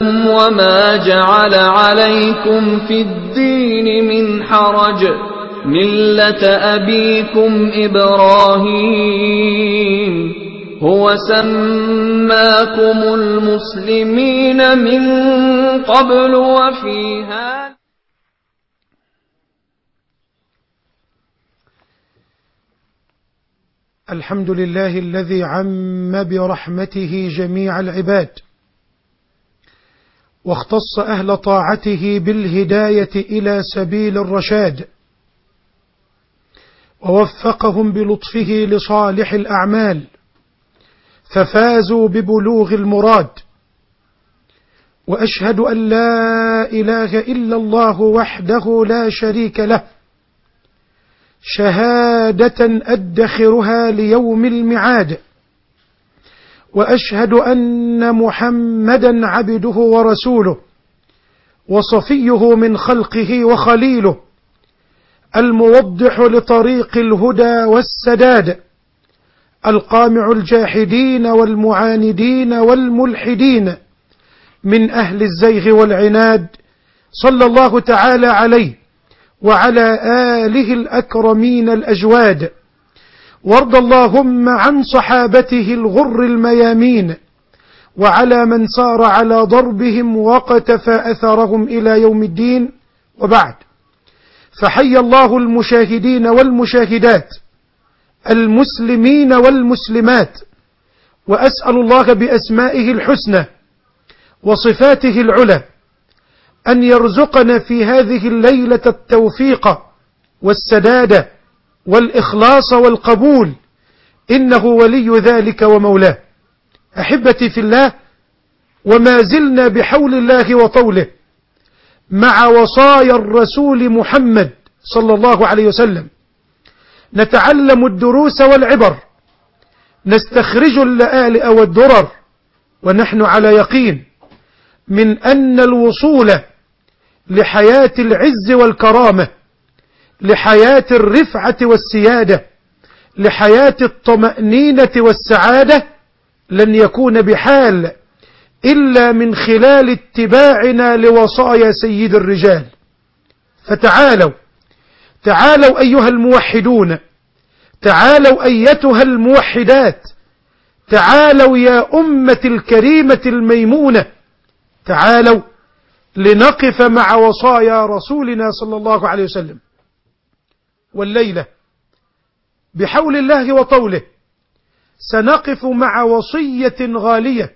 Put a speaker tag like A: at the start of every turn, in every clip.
A: وما جعل عليكم في الدين من حرج ملة أبيكم إبراهيم هو سماكم المسلمين من قبل وفي هذا.
B: الحمد لله الذي عم برحمته جميع العباد، واختص أهل طاعته بالهداية إلى سبيل الرشاد، ووفقهم بلطفه لصالح الأعمال ففازوا ببلوغ المراد. وأشهد أن لا إله إلا الله وحده لا شريك له، شهادة أدخرها ليوم الميعاد. وأشهد أن محمدا عبده ورسوله وصفيه من خلقه وخليله، الموضح لطريق الهدى والسداد، القامع الجاحدين والمعاندين والملحدين من أهل الزيغ والعناد، صلى الله تعالى عليه وعلى آله الأكرمين الأجواد. وارض اللهم عن صحابته الغر الميامين، وعلى من سار على ضربهم وقتفى أثرهم إلى يوم الدين. وبعد، فحي الله المشاهدين والمشاهدات، المسلمين والمسلمات، وأسأل الله بأسمائه الحسنى وصفاته العلى أن يرزقنا في هذه الليلة التوفيق والسداد والإخلاص والقبول، إنه ولي ذلك ومولاه. أحبتي في الله، وما زلنا بحول الله وطوله مع وصايا الرسول محمد صلى الله عليه وسلم، نتعلم الدروس والعبر، نستخرج اللآلئ والدرر، ونحن على يقين من أن الوصول لحياة العز والكرامة، لحياة الرفعة والسيادة، لحياة الطمأنينة والسعادة، لن يكون بحال إلا من خلال اتباعنا لوصايا سيد الرجال. فتعالوا أيها الموحدون، تعالوا أيتها الموحدات، تعالوا يا أمة الكريمة الميمونة، تعالوا لنقف مع وصايا رسولنا صلى الله عليه وسلم. والليلة بحول الله وطوله سنقف مع وصية غالية،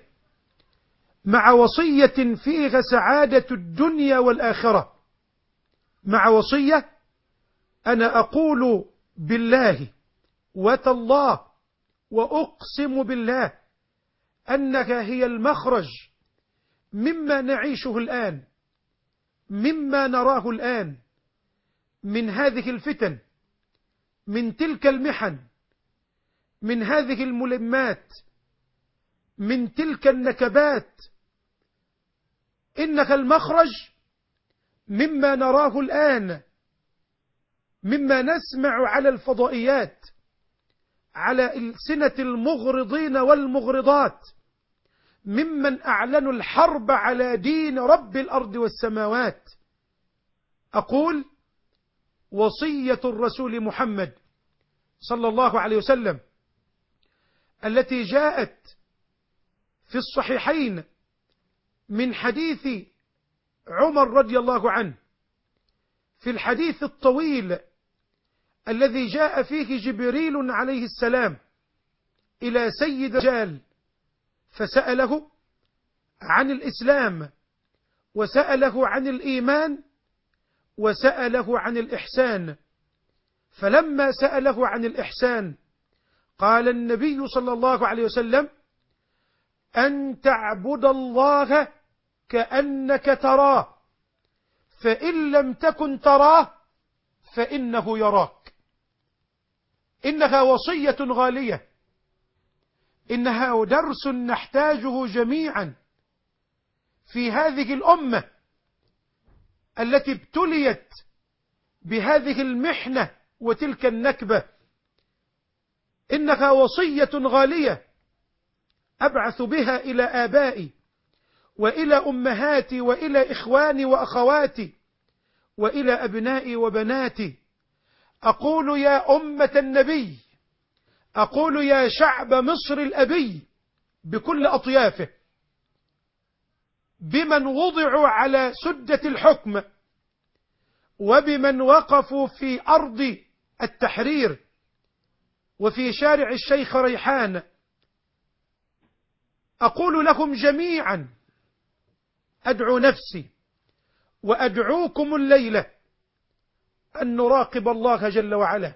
B: مع وصية فيها سعادة الدنيا والآخرة، مع وصية أنا أقول بالله وتالله وأقسم بالله أنها هي المخرج مما نعيشه الآن، مما نراه الآن من هذه الفتن، من تلك المحن، من هذه الملمات، من تلك النكبات. إنها المخرج مما نراه الآن، مما نسمع على الفضائيات، على ألسنة المغرضين والمغرضات، ممن أعلنوا الحرب على دين رب الأرض والسماوات. أقول وصية الرسول محمد صلى الله عليه وسلم التي جاءت في الصحيحين من حديث عمر رضي الله عنه، في الحديث الطويل الذي جاء فيه جبريل عليه السلام إلى سيد الرجال فسأله عن الإسلام، وسأله عن الإيمان، وسأله عن الإحسان. فلما سأله عن الإحسان قال النبي صلى الله عليه وسلم: أن تعبد الله كأنك تراه، فإن لم تكن تراه فإنه يراك. إنها وصية غالية، إنها درس نحتاجه جميعا في هذه الأمة التي ابتليت بهذه المحنة وتلك النكبة. إنها وصية غالية أبعث بها إلى آبائي وإلى أمهاتي وإلى إخواني وأخواتي وإلى أبنائي وبناتي، أقول يا أمة النبي، أقول يا شعب مصر الأبي بكل أطيافه، بمن وضعوا على سدة الحكم وبمن وقفوا في أرض التحرير وفي شارع الشيخ ريحان، أقول لهم جميعا، أدعو نفسي وأدعوكم الليلة أن نراقب الله جل وعلا،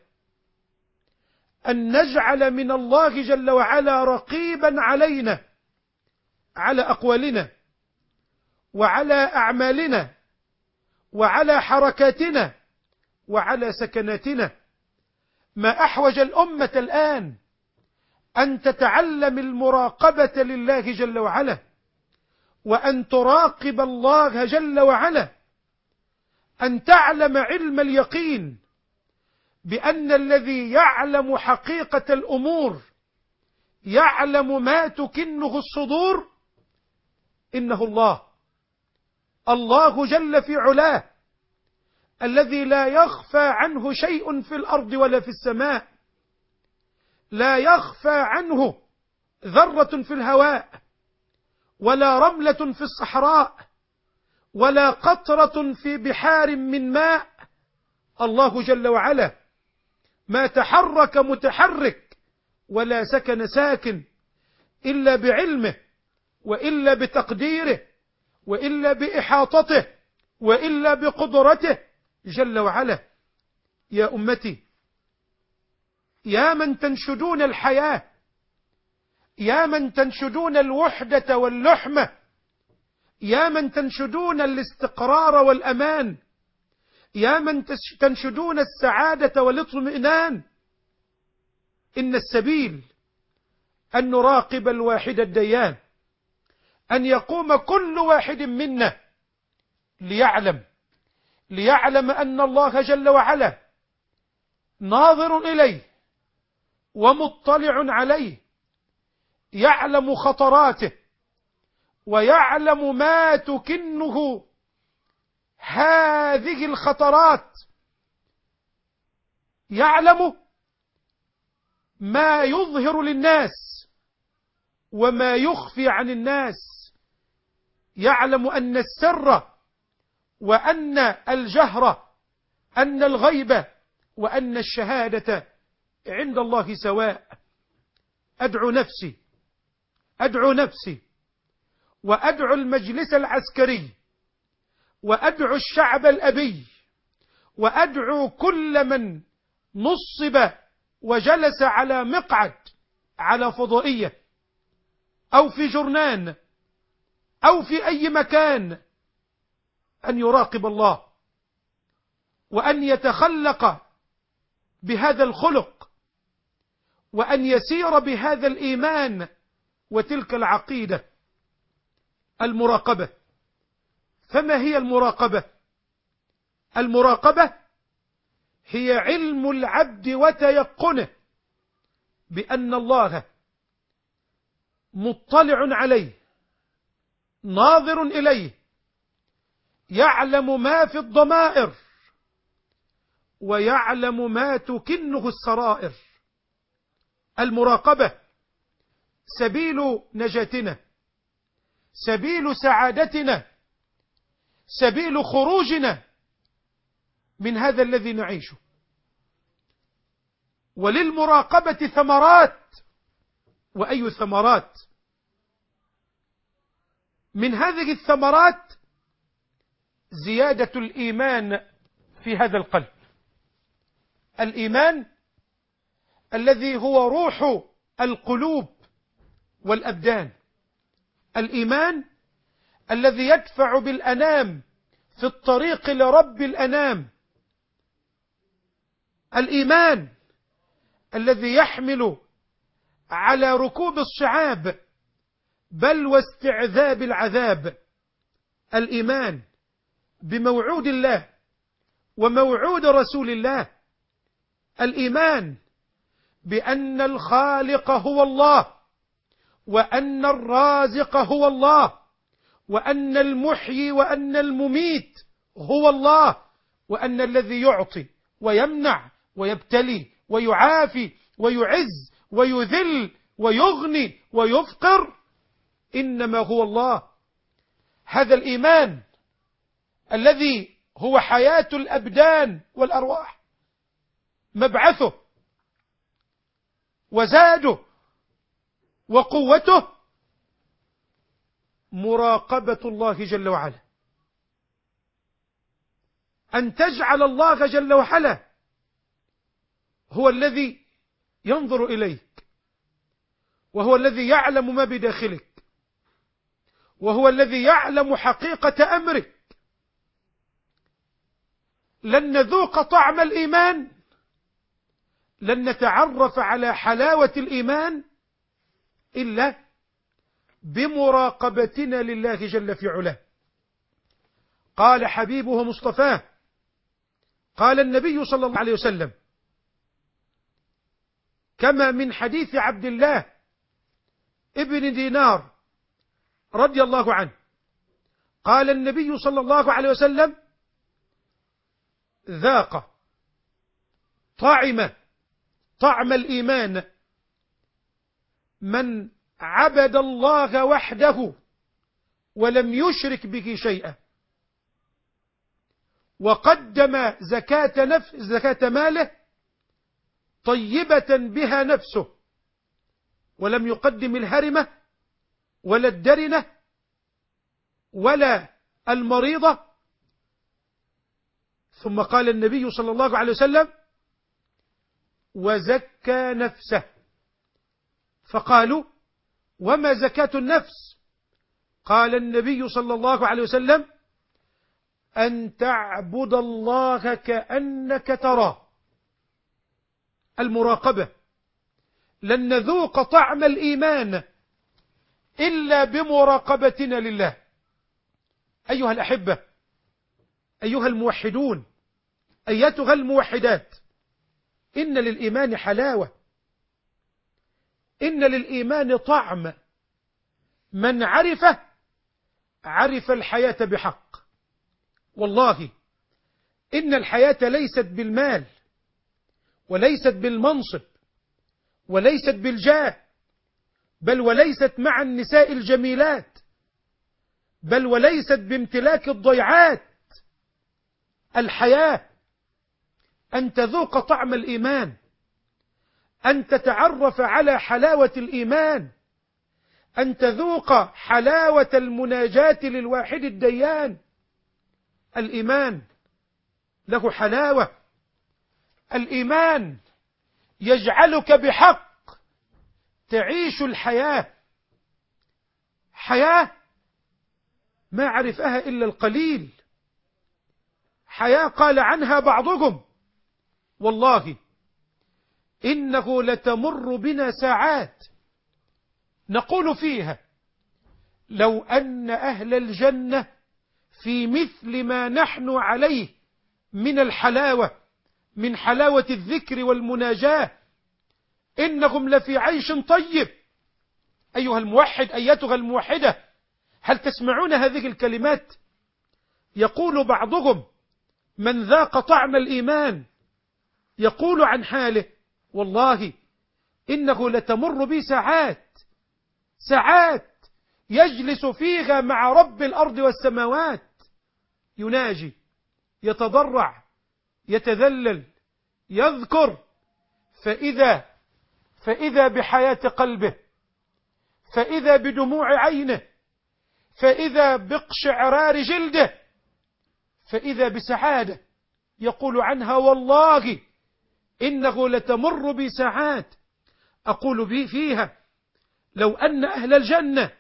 B: أن نجعل من الله جل وعلا رقيبا علينا، على أقوالنا وعلى أعمالنا وعلى حركاتنا وعلى سكناتنا. ما أحوج الأمة الآن أن تتعلم المراقبة لله جل وعلا، وأن تراقب الله جل وعلا، أن تعلم علم اليقين بأن الذي يعلم حقيقة الأمور، يعلم ما تكنه الصدور، إنه الله، الله جل في علاه، الذي لا يخفى عنه شيء في الأرض ولا في السماء، لا يخفى عنه ذرة في الهواء ولا رملة في الصحراء ولا قطرة في بحار من ماء. الله جل وعلا ما تحرك متحرك ولا سكن ساكن إلا بعلمه وإلا بتقديره وإلا بإحاطته وإلا بقدرته جل وعلا. يا أمتي، يا من تنشدون الحياة، يا من تنشدون الوحدة واللحمة، يا من تنشدون الاستقرار والأمان، يا من تنشدون السعادة والاطمئنان، إن السبيل أن نراقب الواحد الديان، أن يقوم كل واحد منا ليعلم أن الله جل وعلا ناظر إليه ومطلع عليه، يعلم خطراته ويعلم ما تكنه هذه الخطرات، يعلم ما يظهر للناس وما يخفي عن الناس، يعلم أن السر وأن الجهر، أن الغيبة وأن الشهادة عند الله سواء. أدعو نفسي وأدعو المجلس العسكري وأدعو الشعب الأبي وأدعو كل من نصب وجلس على مقعد على فضائية أو في جرنان أو في أي مكان أن يراقب الله وأن يتخلق بهذا الخلق وأن يسير بهذا الإيمان وتلك العقيدة. المراقبة، فما هي المراقبة؟ المراقبة هي علم العبد وتيقنه بأن الله مطلع عليه، ناظر إليه، يعلم ما في الضمائر ويعلم ما تكنه السرائر. المراقبة سبيل نجاتنا، سبيل سعادتنا، سبيل خروجنا من هذا الذي نعيشه. وللمراقبة ثمرات، وأي ثمرات؟ من هذه الثمرات زيادة الإيمان في هذا القلب، الإيمان الذي هو روح القلوب والأبدان، الإيمان الذي يدفع بالأنام في الطريق لرب الأنام، الإيمان الذي يحمل على ركوب الصعاب بل واستعذاب العذاب، الإيمان بموعود الله وموعود رسول الله، الإيمان بأن الخالق هو الله وأن الرازق هو الله وأن المحيي وأن المميت هو الله، وأن الذي يعطي ويمنع ويبتلي ويعافي ويعز ويذل ويغني ويفقر إنما هو الله. هذا الإيمان الذي هو حياة الأبدان والأرواح، مبعثه وزاده وقوته مراقبة الله جل وعلا، أن تجعل الله جل وعلا هو الذي ينظر إليك، وهو الذي يعلم ما بداخلك، وهو الذي يعلم حقيقة أمرك. لن نذوق طعم الإيمان، لن نتعرف على حلاوة الإيمان إلا بمراقبتنا لله جل في علاه. قال حبيبه مصطفاه، قال النبي صلى الله عليه وسلم كما من حديث عبد الله ابن دينار رضي الله عنه، قال النبي صلى الله عليه وسلم ذاق طعم الإيمان من عبد الله وحده ولم يشرك به شيئا، وقدم زكاة ماله طيبة بها نفسه، ولم يقدم الهرمة ولا الدرنة ولا المريضة. ثم قال النبي صلى الله عليه وسلم وزكى نفسه. فقالوا وما زكاة النفس؟ قال النبي صلى الله عليه وسلم أن تعبد الله كأنك تراه. المراقبة. لن نذوق طعم الإيمان إلا بمراقبتنا لله. أيها الأحبة، أيها الموحدون، أيتها الموحدات، إن للإيمان حلاوة، إن للإيمان طعم، من عرفه عرف الحياة بحق. والله إن الحياة ليست بالمال، وليست بالمنصب، وليست بالجاه، بل وليست مع النساء الجميلات، بل وليست بامتلاك الضيعات. الحياة أن تذوق طعم الإيمان، أن تتعرف على حلاوة الإيمان، أن تذوق حلاوة المناجاة للواحد الديان. الإيمان له حلاوة، الإيمان يجعلك بحق تعيش الحياة، حياة ما عرفها إلا القليل، حياة قال عنها بعضهم والله إنه لتمر بنا ساعات نقول فيها لو أن أهل الجنة في مثل ما نحن عليه من الحلاوة، من حلاوة الذكر والمناجاة، إنهم لفي عيش طيب. أيها الموحد، أيتها الموحدة، هل تسمعون هذه الكلمات؟ يقول بعضهم من ذاق طعم الإيمان يقول عن حاله والله إنه لتمر بي ساعات يجلس فيها مع رب الأرض والسماوات، يناجي، يتضرع، يتذلل، يذكر، فإذا بحياة قلبه، فإذا بدموع عينه، فإذا بقشعرار جلده، فإذا بسعادة يقول عنها والله إنه لتمر بي ساعات أقول فيها لو أن أهل الجنة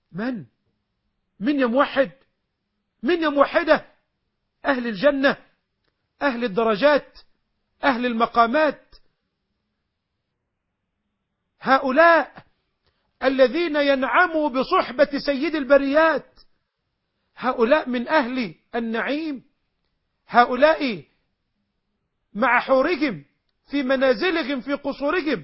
B: من يا موحد، من يا موحدة، أهل الجنة، أهل الدرجات، أهل المقامات، هؤلاء الذين ينعموا بصحبة سيد البريات، هؤلاء من أهل النعيم، هؤلاء مع حورهم في منازلهم في قصورهم،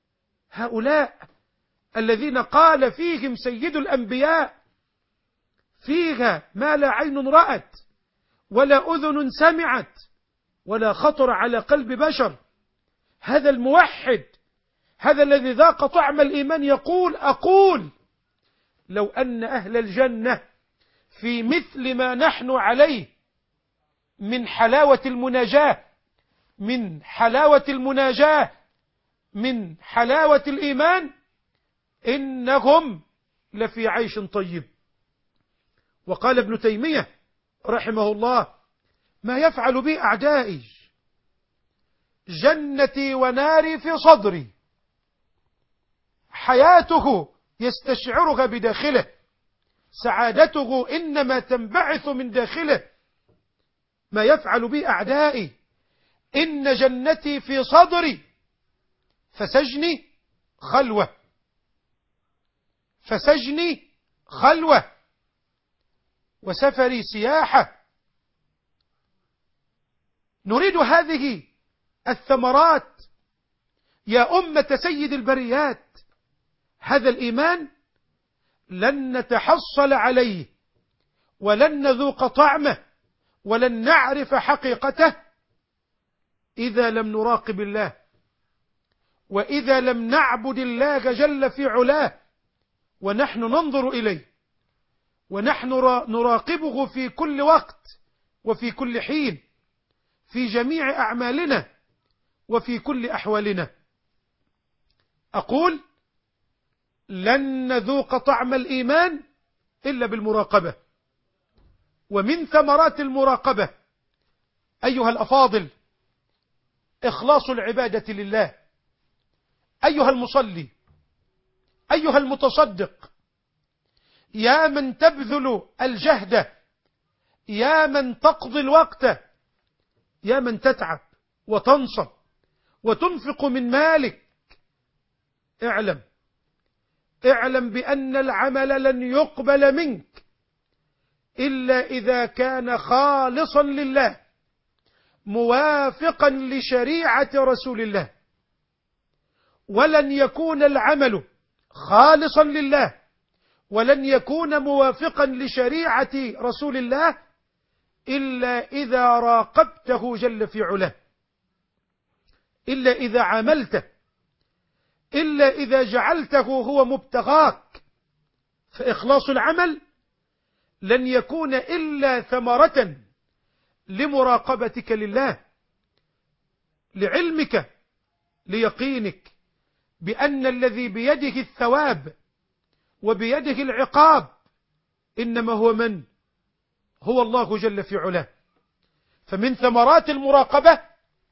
B: هؤلاء الذين قال فيهم سيد الأنبياء فيها ما لا عين رأت ولا أذن سمعت ولا خطر على قلب بشر. هذا الموحد، هذا الذي ذاق طعم الإيمان يقول: أقول لو أن أهل الجنة في مثل ما نحن عليه من حلاوة المناجاة، من حلاوة المناجاة، من حلاوة الإيمان، إنهم لفي عيش طيب. وقال ابن تيمية رحمه الله: ما يفعل بي أعدائي، جنتي وناري في صدري. حياته يستشعرها بداخله، سعادته إنما تنبعث من داخله. ما يفعل بي أعدائي، إن جنتي في صدري، فسجني خلوة، فسجني خلوة، وسفري سياحة. نريد هذه الثمرات يا أمة سيد البريات. هذا الإيمان لن نتحصل عليه ولن نذوق طعمه ولن نعرف حقيقته إذا لم نراقب الله، وإذا لم نعبد الله جل في علاه ونحن ننظر إليه ونحن نراقبه في كل وقت وفي كل حين، في جميع أعمالنا وفي كل أحوالنا. أقول: لن نذوق طعم الإيمان إلا بالمراقبة. ومن ثمرات المراقبة أيها الأفاضل إخلاص العبادة لله. أيها المصلي، أيها المتصدق، يا من تبذل الجهد، يا من تقضي الوقت، يا من تتعب وتنصب وتنفق من مالك، اعلم بأن العمل لن يقبل منك إلا إذا كان خالصا لله، موافقا لشريعة رسول الله. ولن يكون العمل خالصا لله ولن يكون موافقا لشريعة رسول الله إلا إذا راقبته جل في علاه، إلا إذا عاملته، إلا إذا جعلته هو مبتغاك. فإخلاص العمل لن يكون إلا ثمرة لمراقبتك لله، لعلمك، ليقينك بأن الذي بيده الثواب وبيده العقاب إنما هو من؟ هو الله جل في علاه. فمن ثمرات المراقبة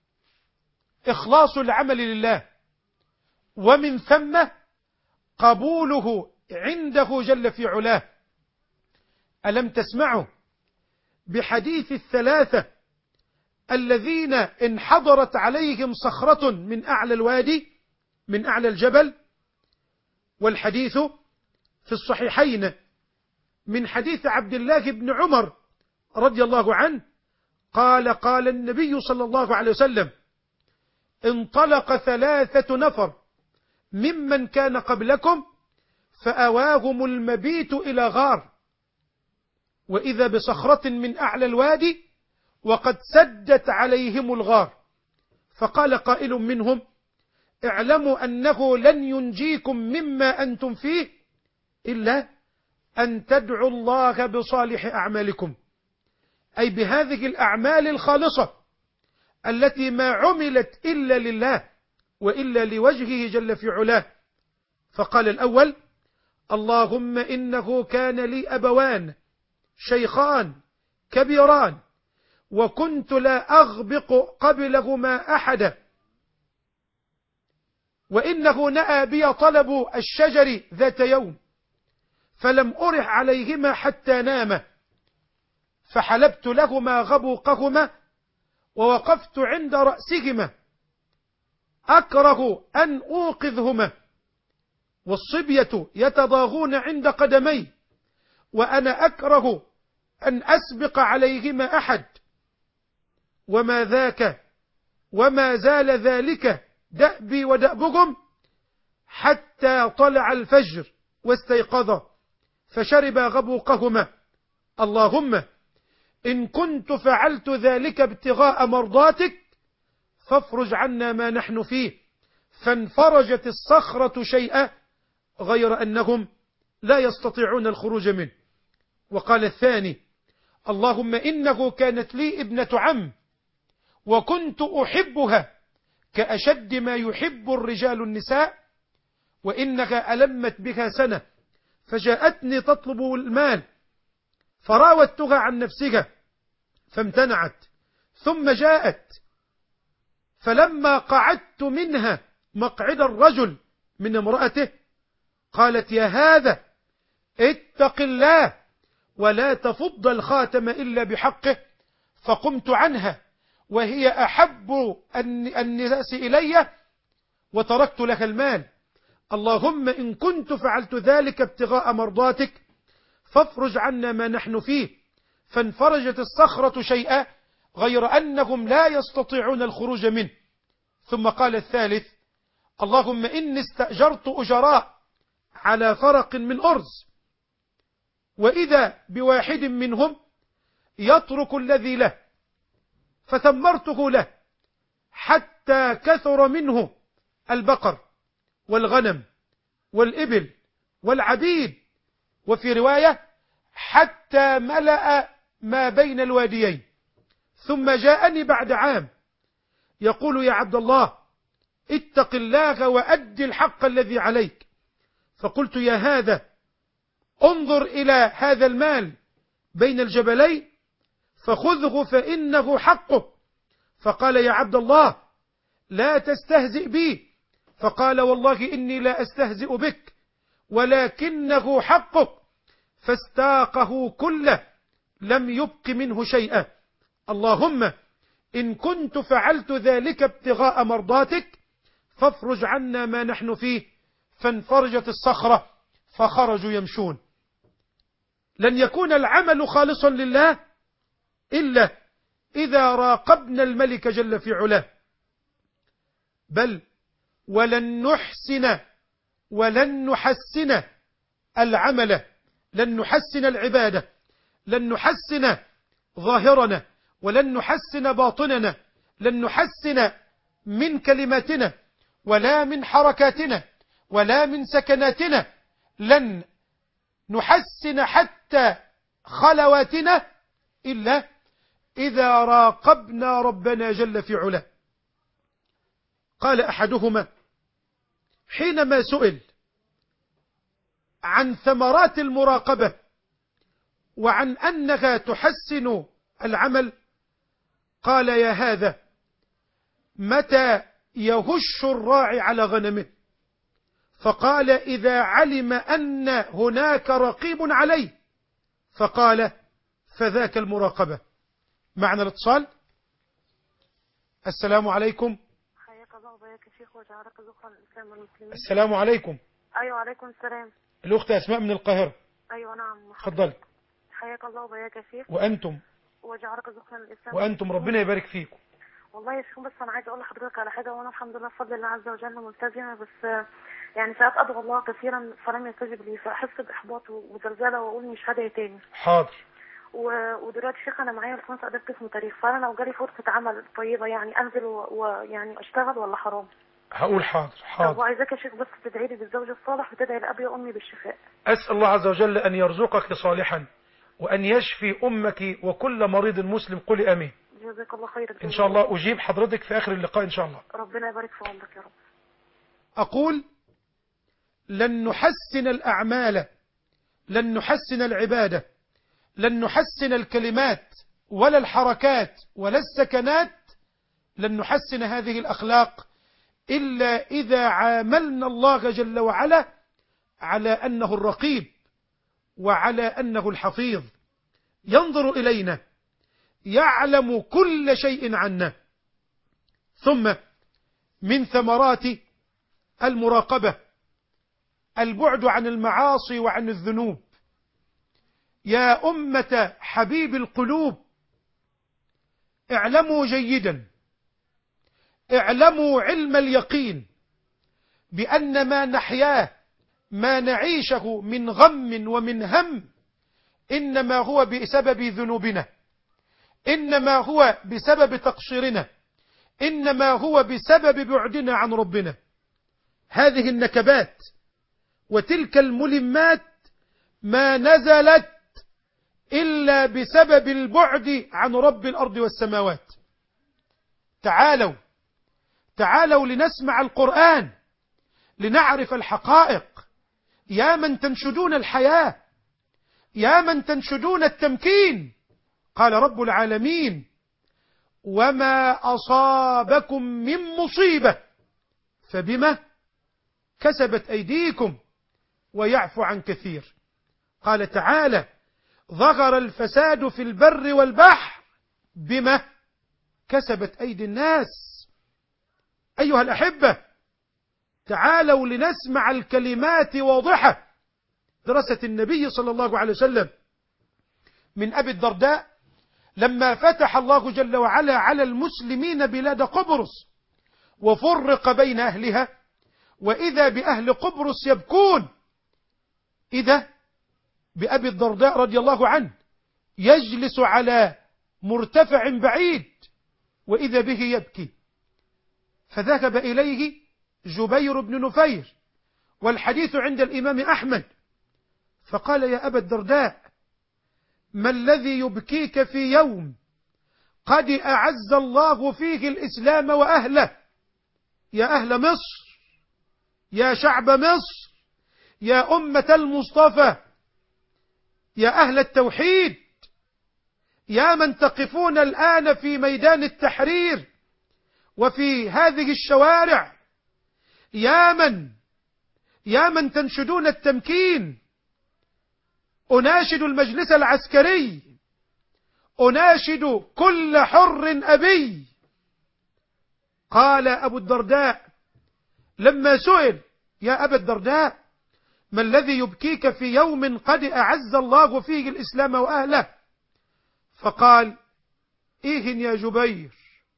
B: إخلاص العمل لله، ومن ثم قبوله عنده جل في علاه. ألم تسمعوا بحديث الثلاثة الذين انحضرت عليهم صخرة من أعلى الوادي، من أعلى الجبل؟ والحديث في الصحيحين من حديث عبد الله بن عمر رضي الله عنه قال النبي صلى الله عليه وسلم: انطلق 3 نفر ممن كان قبلكم فأواهم المبيت إلى غار، وإذا بصخرة من أعلى الوادي وقد سدت عليهم الغار، فقال قائل منهم: اعلموا أنه لن ينجيكم مما أنتم فيه إلا أن تدعوا الله بصالح أعمالكم، أي بهذه الأعمال الخالصة التي ما عملت إلا لله وإلا لوجهه جل في علاه. فقال الأول: اللهم إنه كان لي أبوان شيخان كبيران وكنت لا أغبق قبلهما أحدا، وإنه نأى بي طلب الشجر ذات يوم فلم أرح عليهما حتى ناما، فحلبت لهما غبوقهما ووقفت عند رأسهما أكره أن أوقظهما، والصبية يتضاغون عند قدمي وأنا أكره أن أسبق عليهما أحد، وما ذاك وما زال ذلك دأبي ودأبهم حتى طلع الفجر واستيقظا فشربا غبوقهما اللهم إن كنت فعلت ذلك ابتغاء مرضاتك فافرج عنا ما نحن فيه. فانفرجت الصخرة شيئا غير أنهم لا يستطيعون الخروج منه. وقال الثاني: اللهم إنه كانت لي ابنة عم وكنت أحبها كأشد ما يحب الرجال النساء، وإنها ألمت بها سنة فجاءتني تطلب المال فراودتها عن نفسها فامتنعت، ثم جاءت فلما قعدت منها مقعد الرجل من امرأته قالت: يا هذا اتق الله ولا تفض الخاتم إلا بحقه، فقمت عنها وهي أحب الناس إلي وتركت لها المال. اللهم إن كنت فعلت ذلك ابتغاء مرضاتك فافرج عنا ما نحن فيه. فانفرجت الصخرة شيئا غير أنهم لا يستطيعون الخروج منه. ثم قال الثالث: اللهم إني استأجرت أجراء على فرق من أرز، وإذا بواحد منهم يترك الذي له فثمرته له حتى كثر منه البقر والغنم والإبل والعبيد، وفي رواية حتى ملأ ما بين الواديين. ثم جاءني بعد عام يقول: يا عبد الله اتق الله وأد الحق الذي عليك. فقلت: يا هذا انظر إلى هذا المال بين الجبلين فخذه فإنه حقه. فقال: يا عبد الله لا تستهزئ بي. فقال: والله إني لا أستهزئ بك ولكنه حقك. فاستاقه كله لم يبق منه شيئا. اللهم إن كنت فعلت ذلك ابتغاء مرضاتك فافرج عنا ما نحن فيه. فانفرجت الصخرة فخرجوا يمشون. لن يكون العمل خالصا لله إلا إذا راقبنا الملك جل في علاه. بل ولن نحسن العمل، لن نحسن العبادة، لن نحسن ظاهرنا ولن نحسن باطننا، لن نحسن من كلماتنا ولا من حركاتنا ولا من سكناتنا، لن نحسن حتى خلواتنا إلا إذا راقبنا ربنا جل في علاه. قال أحدهما حينما سئل عن ثمرات المراقبة وعن أنها تحسن العمل، قال: يا هذا متى يهش الراعي على غنمه؟ فقال: إذا علم أن هناك رقيب عليه. فقال: فذاك المراقبة. معنى الاتصال. السلام عليكم.
C: حياك الله وبياك يا شيخ وجعلك ذكرا الإسلام والمسلمين.
B: السلام عليكم.
C: أيوة عليكم السلام.
B: الأخت أسماء من القاهرة.
C: أيوة نعم.
B: تفضل.
C: حياك الله وبياك يا شيخ.
B: وأنتم.
C: وجعلك ذكرا الإسلام
B: وأنتم ربنا يبارك فيكم.
C: والله يا شيخ بس أنا عايزة أقول لحضرتك على حاجة، وأنا الحمد لله بفضل الله عز وجل ملتزمة، بس يعني ساعات أدعو الله كثيرا فلم يستجب لي، فأحس بإحباط وزلزلة وأقول مش هدعي تاني.
B: حاضر.
C: ودلوقتي شيخ أنا معايا ليسانس آداب قسم تاريخ، فأنا لو جالي فرصة عمل طيبة يعني أنزل ويعني أشتغل ولا حرام؟
B: هقول حاضر.
C: طب وعايزاك يا شيخ بس تدعي لي بالزوج الصالح وتدعي لأبي وأمي بالشفاء.
B: أسأل الله عز وجل أن يرزقك صالحا وأن يشفي أمك وكل مريض مسلم. قولي آمين.
C: جزاك الله خير.
B: إن شاء الله أجيب حضرتك في آخر اللقاء إن شاء الله.
C: ربنا يبارك في عمرك يا رب.
B: أقول: لن نحسن الأعمال، لن نحسن العبادة، لن نحسن الكلمات ولا الحركات ولا السكنات، لن نحسن هذه الأخلاق إلا إذا عاملنا الله جل وعلا على أنه الرقيب وعلى أنه الحفيظ، ينظر إلينا، يعلم كل شيء عنا. ثم من ثمرات المراقبة البعد عن المعاصي وعن الذنوب. يا أمة حبيب القلوب، اعلموا جيدا، اعلموا علم اليقين بأن ما نحياه، ما نعيشه من غم ومن هم، إنما هو بسبب ذنوبنا، إنما هو بسبب تقصيرنا، إنما هو بسبب بعدنا عن ربنا. هذه النكبات وتلك الملمات ما نزلت إلا بسبب البعد عن رب الأرض والسماوات. تعالوا لنسمع القرآن، لنعرف الحقائق. يا من تنشدون الحياة، يا من تنشدون التمكين. قال رب العالمين: وما أصابكم من مصيبة فبما كسبت أيديكم ويعفو عن كثير. قال تعالى: ظهر الفساد في البر والبحر بما كسبت أيدي الناس. أيها الأحبة، تعالوا لنسمع الكلمات واضحة. دراسة النبي صلى الله عليه وسلم من أبي الدرداء لما فتح الله جل وعلا على المسلمين بلاد قبرص وفرق بين أهلها، وإذا بأهل قبرص يبكون، إذا بأبي الدرداء رضي الله عنه يجلس على مرتفع بعيد وإذا به يبكي، فذهب إليه جبير بن نفير، والحديث عند الإمام أحمد، فقال: يا أبا الدرداء، ما الذي يبكيك في يوم قد أعز الله فيه الإسلام وأهله؟ يا أهل مصر، يا شعب مصر، يا أمة المصطفى، يا أهل التوحيد، يا من تقفون الآن في ميدان التحرير وفي هذه الشوارع، يا من تنشدون التمكين. أناشد المجلس العسكري، أناشد كل حر أبي. قال أبو الدرداء لما سئل: يا أبا الدرداء، ما الذي يبكيك في يوم قد أعز الله فيه الإسلام وأهله؟ فقال: إيه يا جبير،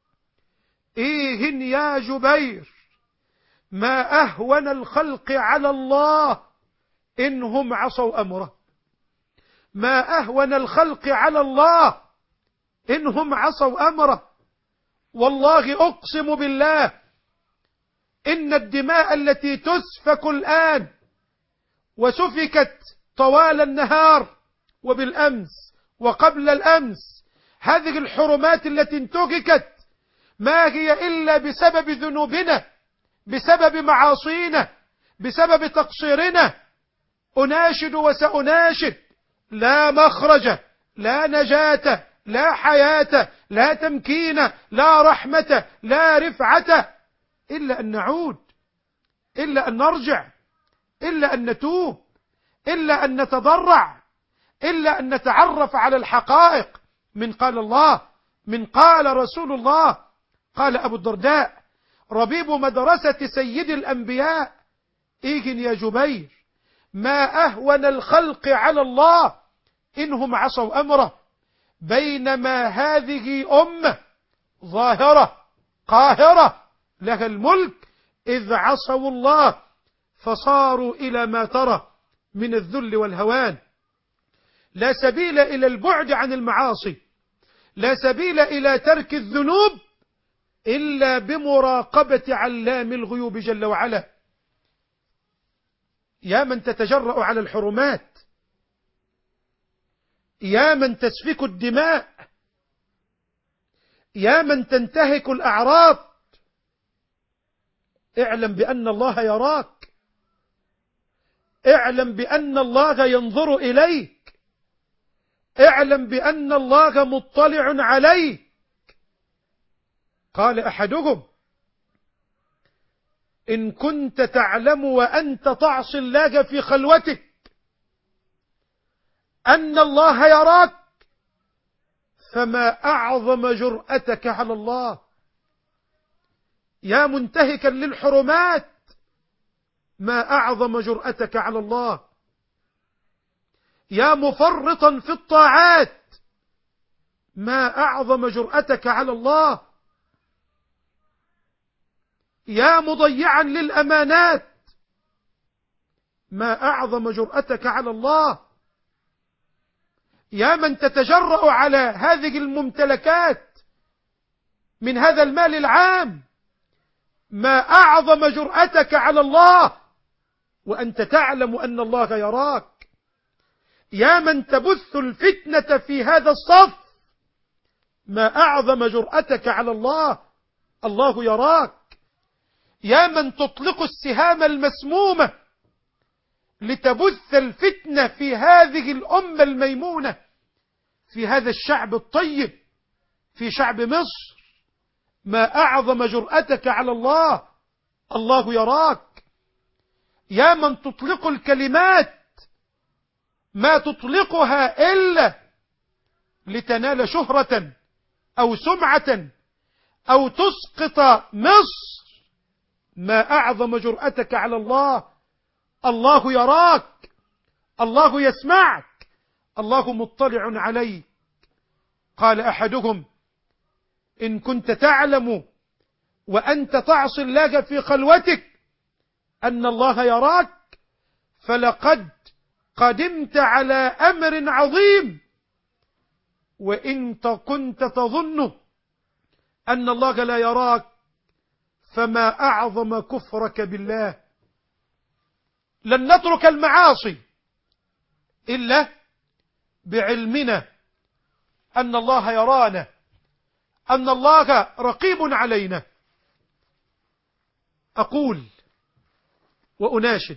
B: إيه يا جبير، ما أهون الخلق على الله إنهم عصوا أمره. ما أهون الخلق على الله إنهم عصوا أمره. والله أقسم بالله إن الدماء التي تسفك الآن وسفكت طوال النهار وبالأمس وقبل الأمس، هذه الحرمات التي انتهكت ما هي إلا بسبب ذنوبنا، بسبب معاصينا، بسبب تقصيرنا. أناشد وسأناشد: لا مخرج، لا نجاة، لا حياة، لا تمكين، لا رحمة، لا رفعة إلا أن نعود، إلا أن نرجع، إلا أن نتوب، إلا أن نتضرع، إلا أن نتعرف على الحقائق من قال الله، من قال رسول الله. قال أبو الدرداء ربيب مدرسة سيد الأنبياء: إيه يا جبير، ما أهون الخلق على الله إنهم عصوا أمره، بينما هذه أمة ظاهرة قاهرة لها الملك إذ عصوا الله فصاروا إلى ما ترى من الذل والهوان. لا سبيل إلى البعد عن المعاصي، لا سبيل إلى ترك الذنوب إلا بمراقبة علام الغيوب جل وعلا. يا من تتجرأ على الحرمات، يا من تسفك الدماء، يا من تنتهك الأعراض، اعلم بأن الله يراك، اعلم بأن الله ينظر إليك، اعلم بأن الله مطلع عليك. قال أحدهم: إن كنت تعلم وأنت تعصي الله في خلوتك أن الله يراك فما أعظم جرأتك على الله. يا منتهكا للحرمات، ما أعظم جرأتك على الله. يا مفرطا في الطاعات، ما أعظم جرأتك على الله. يا مضيعا للأمانات، ما أعظم جرأتك على الله. يا من تتجرأ على هذه الممتلكات من هذا المال العام، ما أعظم جرأتك على الله وأنت تعلم أن الله يراك. يا من تبث الفتنة في هذا الصف، ما أعظم جرأتك على الله، الله يراك. يا من تطلق السهام المسمومة لتبث الفتنة في هذه الأمة الميمونة، في هذا الشعب الطيب، في شعب مصر، ما أعظم جرأتك على الله، الله يراك. يا من تطلق الكلمات ما تطلقها إلا لتنال شهرة أو سمعة أو تسقط مصر، ما أعظم جرأتك على الله، الله يراك، الله يسمعك، الله مطلع عليك. قال أحدهم: إن كنت تعلم وأنت تعصي الله في خلوتك أن الله يراك، فلقد قدمت على أمر عظيم. وإن كنت تظن أن الله لا يراك، فما أعظم كفرك بالله. لن نترك المعاصي إلا بعلمنا أن الله يرانا، أن الله رقيب علينا. أقول وأناشد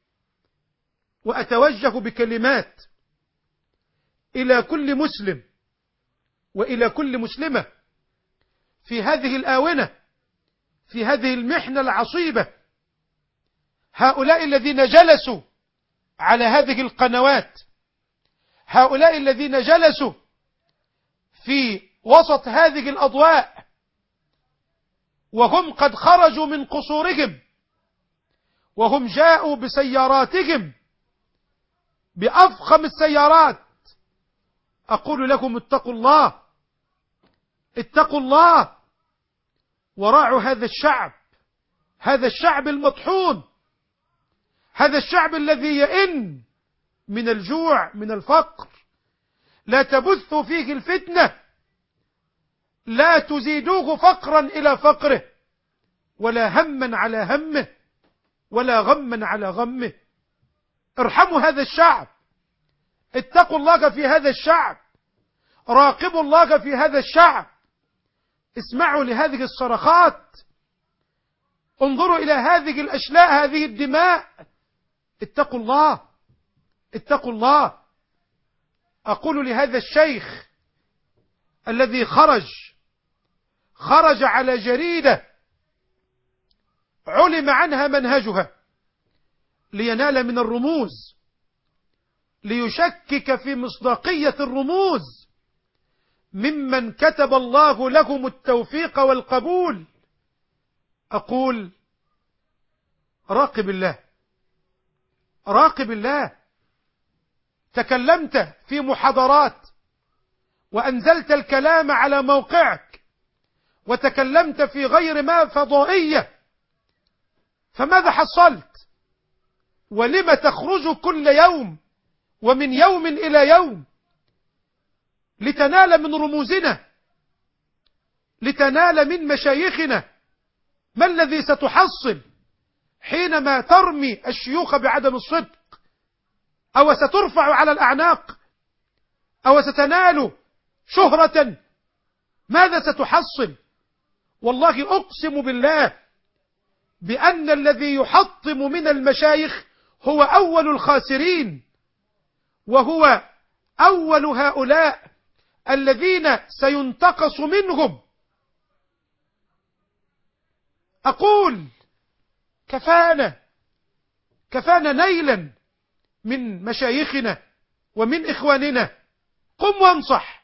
B: وأتوجه بكلمات إلى كل مسلم وإلى كل مسلمة في هذه الآونة، في هذه المحنة العصيبة. هؤلاء الذين جلسوا على هذه القنوات، هؤلاء الذين جلسوا في وسط هذه الأضواء وهم قد خرجوا من قصورهم، وهم جاءوا بسياراتهم، بأفخم السيارات، أقول لكم: اتقوا الله، اتقوا الله، وراعوا هذا الشعب، هذا الشعب المطحون، هذا الشعب الذي يئن من الجوع، من الفقر. لا تبثوا فيه الفتنة، لا تزيدوه فقرا إلى فقره، ولا هما على همه، ولا غما على غمه. ارحموا هذا الشعب، اتقوا الله في هذا الشعب، راقبوا الله في هذا الشعب، اسمعوا لهذه الصرخات، انظروا إلى هذه الأشلاء، هذه الدماء. اتقوا الله، اتقوا الله. أقول لهذا الشيخ الذي خرج على جريدة علم عنها منهجها لينال من الرموز، ليشكك في مصداقية الرموز ممن كتب الله لهم التوفيق والقبول، أقول: راقب الله، راقب الله. تكلمت في محاضرات وأنزلت الكلام على موقعك وتكلمت في غير ما فضائية، فماذا حصلت؟ ولم تخرج كل يوم ومن يوم إلى يوم لتنال من رموزنا، لتنال من مشايخنا؟ ما الذي ستحصل حينما ترمي الشيوخ بعدم الصدق؟ أو سترفع على الأعناق؟ أو ستنال شهرة؟ ماذا ستحصل؟ والله أقسم بالله بأن الذي يحطم من المشايخ هو أول الخاسرين، وهو أول هؤلاء الذين سينتقص منهم. أقول: كفانا نيلا من مشايخنا ومن إخواننا. قم وانصح،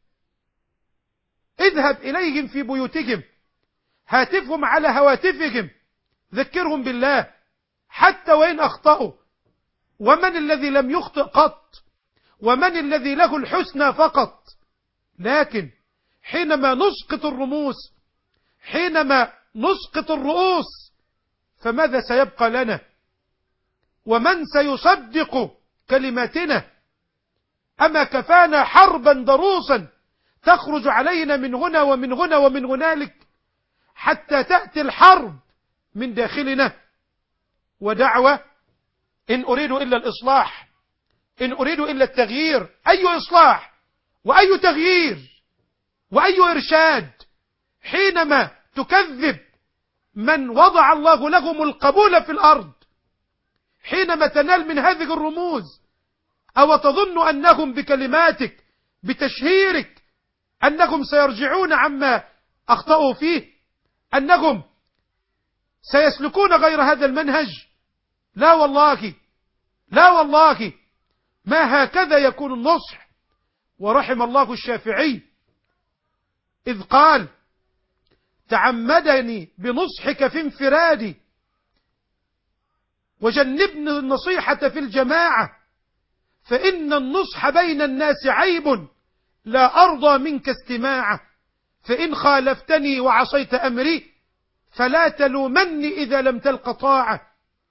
B: اذهب إليهم في بيوتهم، هاتفهم على هواتفهم، ذكرهم بالله حتى وإن أخطأوا. ومن الذي لم يخطئ قط؟ ومن الذي له الحسنى فقط؟ لكن حينما نسقط الرموز، حينما نسقط الرؤوس، فماذا سيبقى لنا؟ ومن سيصدق كلماتنا؟ أما كفانا حربا ضروسا تخرج علينا من هنا ومن هنا ومن هنالك حتى تأتي الحرب من داخلنا. ودعوة إن أريد إلا الإصلاح، إن أريد إلا التغيير. أي إصلاح وأي تغيير وأي إرشاد حينما تكذب من وضع الله لهم القبول في الأرض، حينما تنال من هذه الرموز؟ أو تظن أنهم بكلماتك بتشهيرك أنهم سيرجعون عما أخطأوا فيه، أنهم سيسلكون غير هذا المنهج؟ لا والله، لا والله، ما هكذا يكون النصح. ورحم الله الشافعي إذ قال: تعمدني بنصحك في انفرادي وجنبني النصيحة في الجماعة، فإن النصح بين الناس عيب لا أرضى منك استماعه، فإن خالفتني وعصيت أمري فلا تلومني إذا لم تلق طاعة.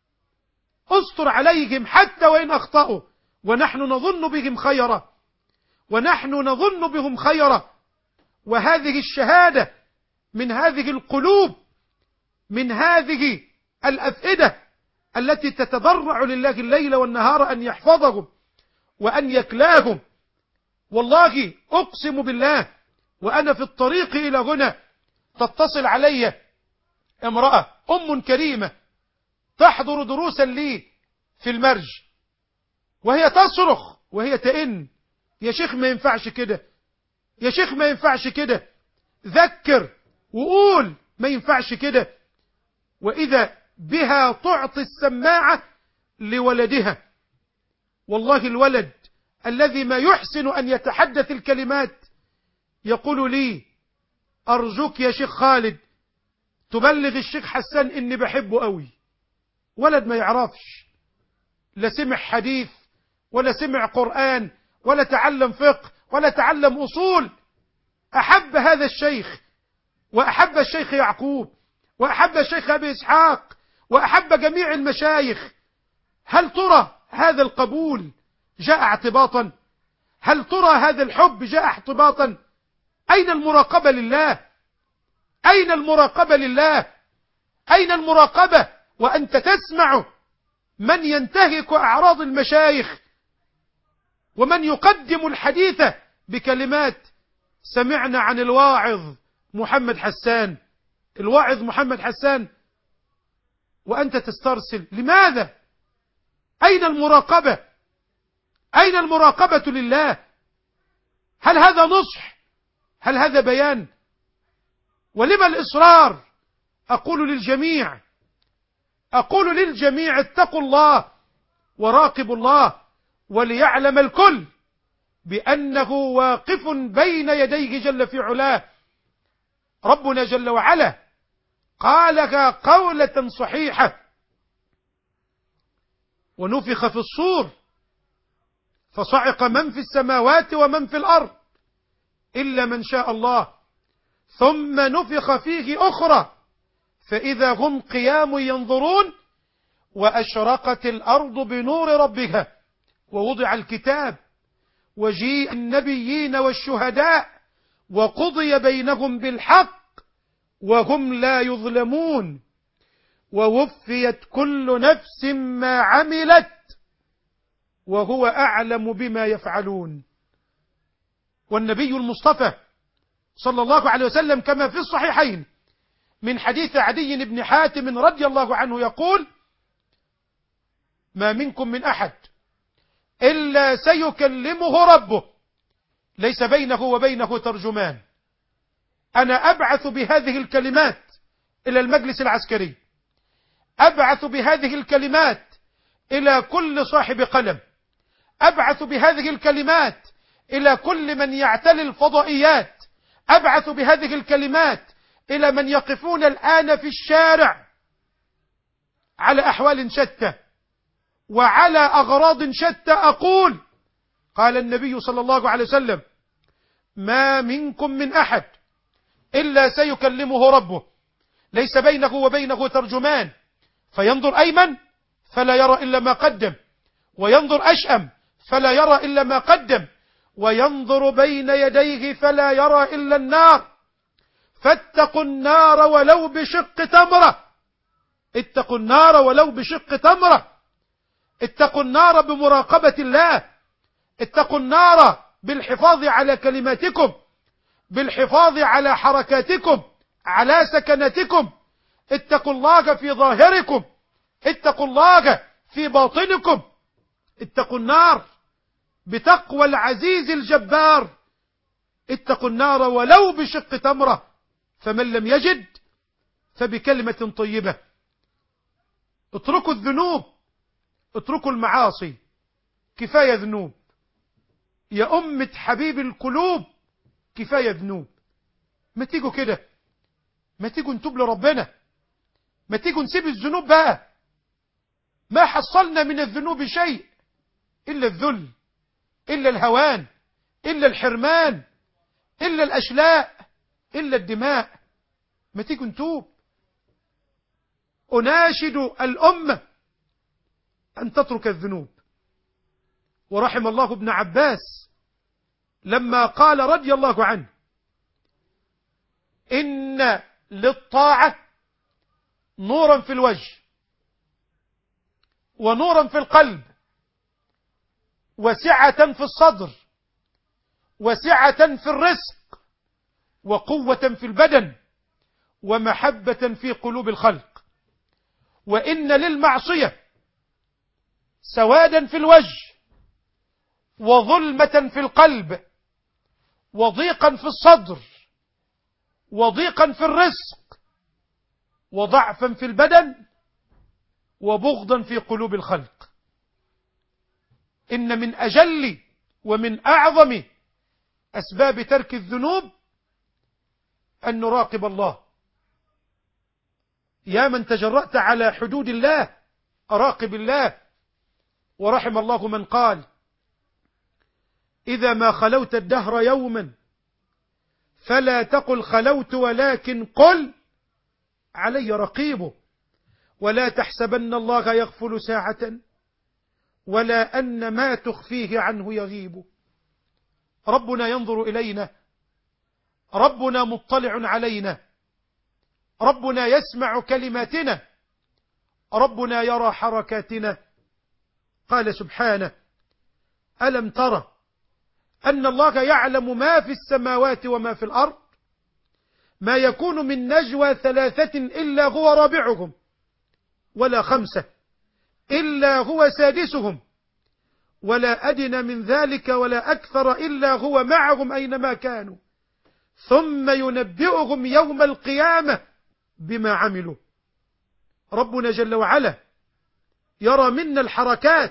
B: استر عليهم حتى وإن أخطأوا، ونحن نظن بهم خيرا، ونحن نظن بهم خيرا. وهذه الشهادة من هذه القلوب، من هذه الأفئدة التي تتضرع لله الليل والنهار أن يحفظهم وأن يكلاهم. والله أقسم بالله وأنا في الطريق إلى هنا تتصل علي امرأة أم كريمة تحضر دروسا لي في المرج، وهي تصرخ وهي تئن: يا شيخ ما ينفعش كده، يا شيخ ما ينفعش كده، ذكر وقول ما ينفعش كده. وإذا بها تعطي السماعة لولدها. والله الولد الذي ما يحسن أن يتحدث الكلمات يقول لي: أرجوك يا شيخ خالد تبلغ الشيخ حسان إني بحبه قوي. ولد ما يعرفش، لا سمع حديث ولا سمع قرآن ولا تعلم فقه ولا تعلم أصول، أحب هذا الشيخ وأحب الشيخ يعقوب وأحب الشيخ أبي إسحاق وأحب جميع المشايخ. هل ترى هذا القبول جاء اعتباطا؟ هل ترى هذا الحب جاء احتباطا؟ أين المراقبة لله؟ أين المراقبة لله؟ أين المراقبة وأنت تسمع من ينتهك أعراض المشايخ ومن يقدم الحديث بكلمات؟ سمعنا عن الواعظ محمد حسان، الواعظ محمد حسان، وأنت تسترسل. لماذا؟ أين المراقبة؟ أين المراقبة لله؟ هل هذا نصح؟ هل هذا بيان؟ ولما الإصرار؟ أقول للجميع اتقوا الله وراقبوا الله، وليعلم الكل بأنه واقف بين يديه جل في علاه. ربنا جل وعلا قالها قولة صحيحة: ونفخ في الصور فصعق من في السماوات ومن في الأرض إلا من شاء الله، ثم نفخ فيه أخرى فإذا هم قيام ينظرون، وأشرقت الأرض بنور ربها، ووضع الكتاب، وجيء النبيين والشهداء، وقضي بينهم بالحق وهم لا يظلمون، ووفيت كل نفس ما عملت وهو أعلم بما يفعلون. والنبي المصطفى صلى الله عليه وسلم كما في الصحيحين من حديث عدي بن حاتم رضي الله عنه يقول: ما منكم من أحد إلا سيكلمه ربه ليس بينه وبينه ترجمان. أنا أبعث بهذه الكلمات إلى المجلس العسكري، أبعث بهذه الكلمات إلى كل صاحب قلم، أبعث بهذه الكلمات إلى كل من يعتلي الفضائيات، أبعث بهذه الكلمات إلى من يقفون الآن في الشارع على أحوال شتى وعلى أغراض شتى. أقول: قال النبي صلى الله عليه وسلم: ما منكم من أحد إلا سيكلمه ربه ليس بينه وبينه ترجمان، فينظر أيمن فلا يرى إلا ما قدم، وينظر أشأم فلا يرى إلا ما قدم، وينظر بين يديه فلا يرى إلا النار، فاتقوا النار ولو بشق تمرة. اتقوا النار ولو بشق تمرة. اتقوا النار بمراقبة الله. اتقوا النار بالحفاظ على كلماتكم، بالحفاظ على حركاتكم، على سكناتكم. اتقوا الله في ظاهركم، اتقوا الله في باطنكم. اتقوا النار بتقوى العزيز الجبار. اتقوا النار ولو بشق تمرة، فمن لم يجد فبكلمة طيبة. اتركوا الذنوب، اتركوا المعاصي، كفاية ذنوب يا أمة حبيب القلوب، كفاية ذنوب. ما تيجوا كده، ما تيجوا نتوب لربنا، ما تيجوا نسيب الذنوب بقى. ما حصلنا من الذنوب شيء إلا الذل، إلا الهوان، إلا الحرمان، إلا الأشلاء، إلا الدماء. ما تيجوا نتوب. أناشد الأمة أن تترك الذنوب. ورحم الله ابن عباس لما قال رضي الله عنه: إن للطاعة نورا في الوجه، ونورا في القلب، وسعة في الصدر، وسعة في الرزق، وقوة في البدن، ومحبة في قلوب الخلق. وإن للمعصية سوادا في الوجه، وظلمة في القلب، وضيقا في الصدر، وضيقا في الرزق، وضعفا في البدن، وبغضا في قلوب الخلق. إن من أجل ومن أعظم أسباب ترك الذنوب أن نراقب الله. يا من تجرأت على حدود الله، أراقب الله. ورحم الله من قال: إذا ما خلوت الدهر يوما فلا تقل خلوت، ولكن قل علي رقيبه. ولا تحسبن الله يغفل ساعة، ولا أن ما تخفيه عنه يغيب. ربنا ينظر إلينا، ربنا مطلع علينا، ربنا يسمع كلماتنا، ربنا يرى حركاتنا. قال سبحانه: ألم ترى أن الله يعلم ما في السماوات وما في الأرض؟ ما يكون من نجوى ثلاثة إلا هو رابعهم، ولا خمسة إلا هو سادسهم، ولا أدنى من ذلك ولا أكثر إلا هو معهم أينما كانوا، ثم ينبئهم يوم القيامة بما عملوا. ربنا جل وعلا يرى منا الحركات،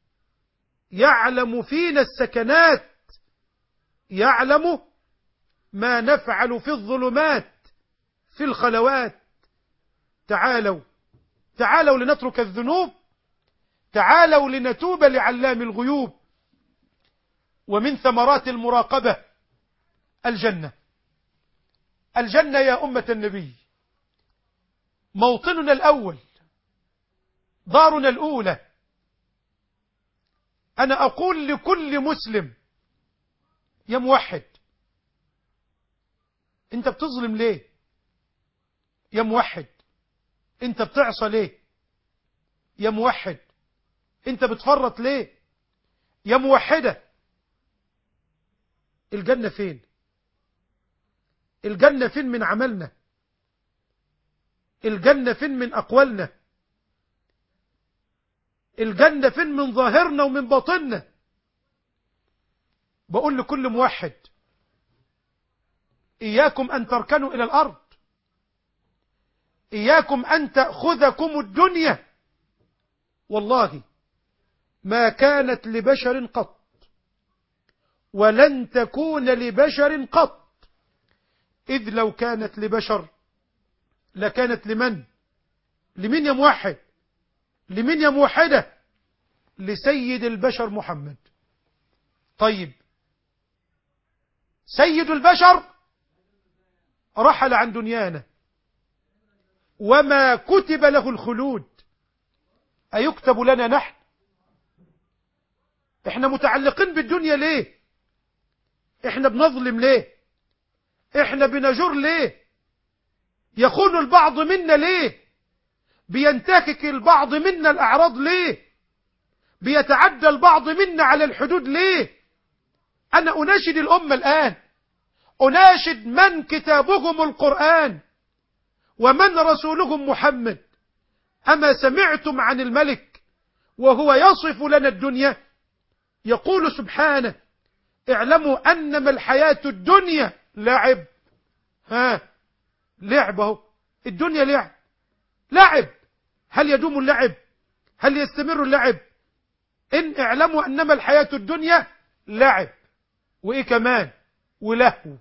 B: يعلم فينا السكنات، يعلم ما نفعل في الظلمات، في الخلوات. تعالوا لنترك الذنوب، تعالوا لنتوب لعلام الغيوب. ومن ثمرات المراقبة الجنة. الجنة يا أمة النبي موطننا الأول، دارنا الأولى. أنا أقول لكل مسلم: يا موحد، أنت بتظلم ليه؟ يا موحد، أنت بتعصى ليه؟ يا موحد، أنت بتفرط ليه؟ يا موحدة، الجنة فين؟ الجنة فين من عملنا؟ الجنة فين من أقوالنا؟ الجنة فين من ظاهرنا ومن باطننا؟ بقول لكل موحد: إياكم أن تركنوا إلى الأرض، إياكم أن تأخذكم الدنيا. والله ما كانت لبشر قط، ولن تكون لبشر قط، إذ لو كانت لبشر لكانت لمن؟ لمن يا موحد؟ لمن يا موحدة؟ لسيد البشر محمد. طيب، سيد البشر رحل عن دنيانا وما كتب له الخلود، أيكتب لنا نحن؟ احنا متعلقين بالدنيا ليه؟ احنا بنظلم ليه؟ احنا بنجر ليه؟ يخون البعض منا ليه؟ بينتهك البعض منا الأعراض ليه؟ بيتعدى البعض منا على الحدود ليه؟ أنا أناشد الأمة الآن، أناشد من كتابهم القرآن ومن رسولهم محمد. أما سمعتم عن الملك وهو يصف لنا الدنيا؟ يقول سبحانه: اعلموا أنما الحياة الدنيا لعب. لعب اهو، الدنيا لعب. هل يدوم اللعب؟ هل يستمر اللعب؟ إن اعلموا أنما الحياة الدنيا لعب، وإيه كمان؟ ولهو.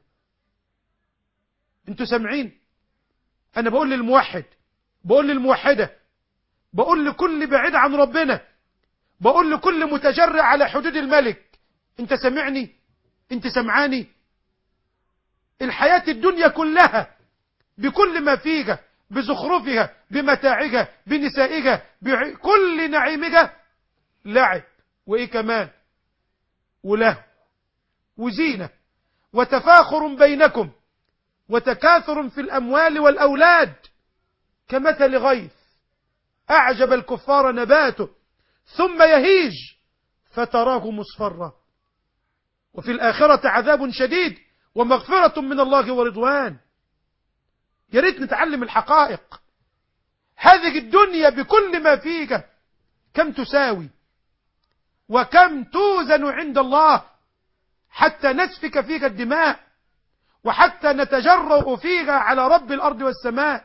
B: انتوا سامعين؟ أنا بقول للموحد، بقول للموحدة، بقول لكل بعيد عن ربنا، بقول لكل متجرع على حدود الملك: انت سمعني؟ انت سمعاني؟ الحياة الدنيا كلها بكل ما فيها، بزخرفها، بمتاعها، بنسائها، بكل نعيمها لعب، وإيه كمان؟ ولهو وزينة وتفاخر بينكم وتكاثر في الأموال والأولاد كمثل غيث أعجب الكفار نباته ثم يهيج فتراه مصفرا وفي الآخرة عذاب شديد ومغفرة من الله ورضوان. يا ريت نتعلم الحقائق. هذه الدنيا بكل ما فيها كم تساوي وكم توزن عند الله حتى نسفك فيها الدماء وحتى نتجرأ فيها على رب الأرض والسماء.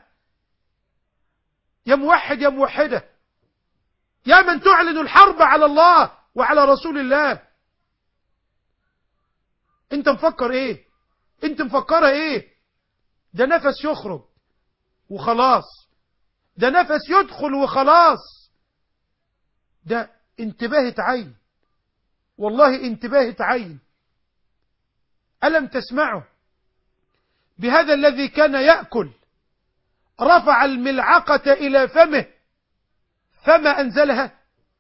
B: يا موحد يا موحدة، يا من تعلن الحرب على الله وعلى رسول الله، انت مفكر ايه؟ انت مفكرة ايه؟ ده نفس يخرج وخلاص، ده نفس يدخل وخلاص، ده انتباهة عين، والله انتباهة عين. ألم تسمعوا بهذا الذي كان يأكل رفع الملعقة إلى فمه فما أنزلها؟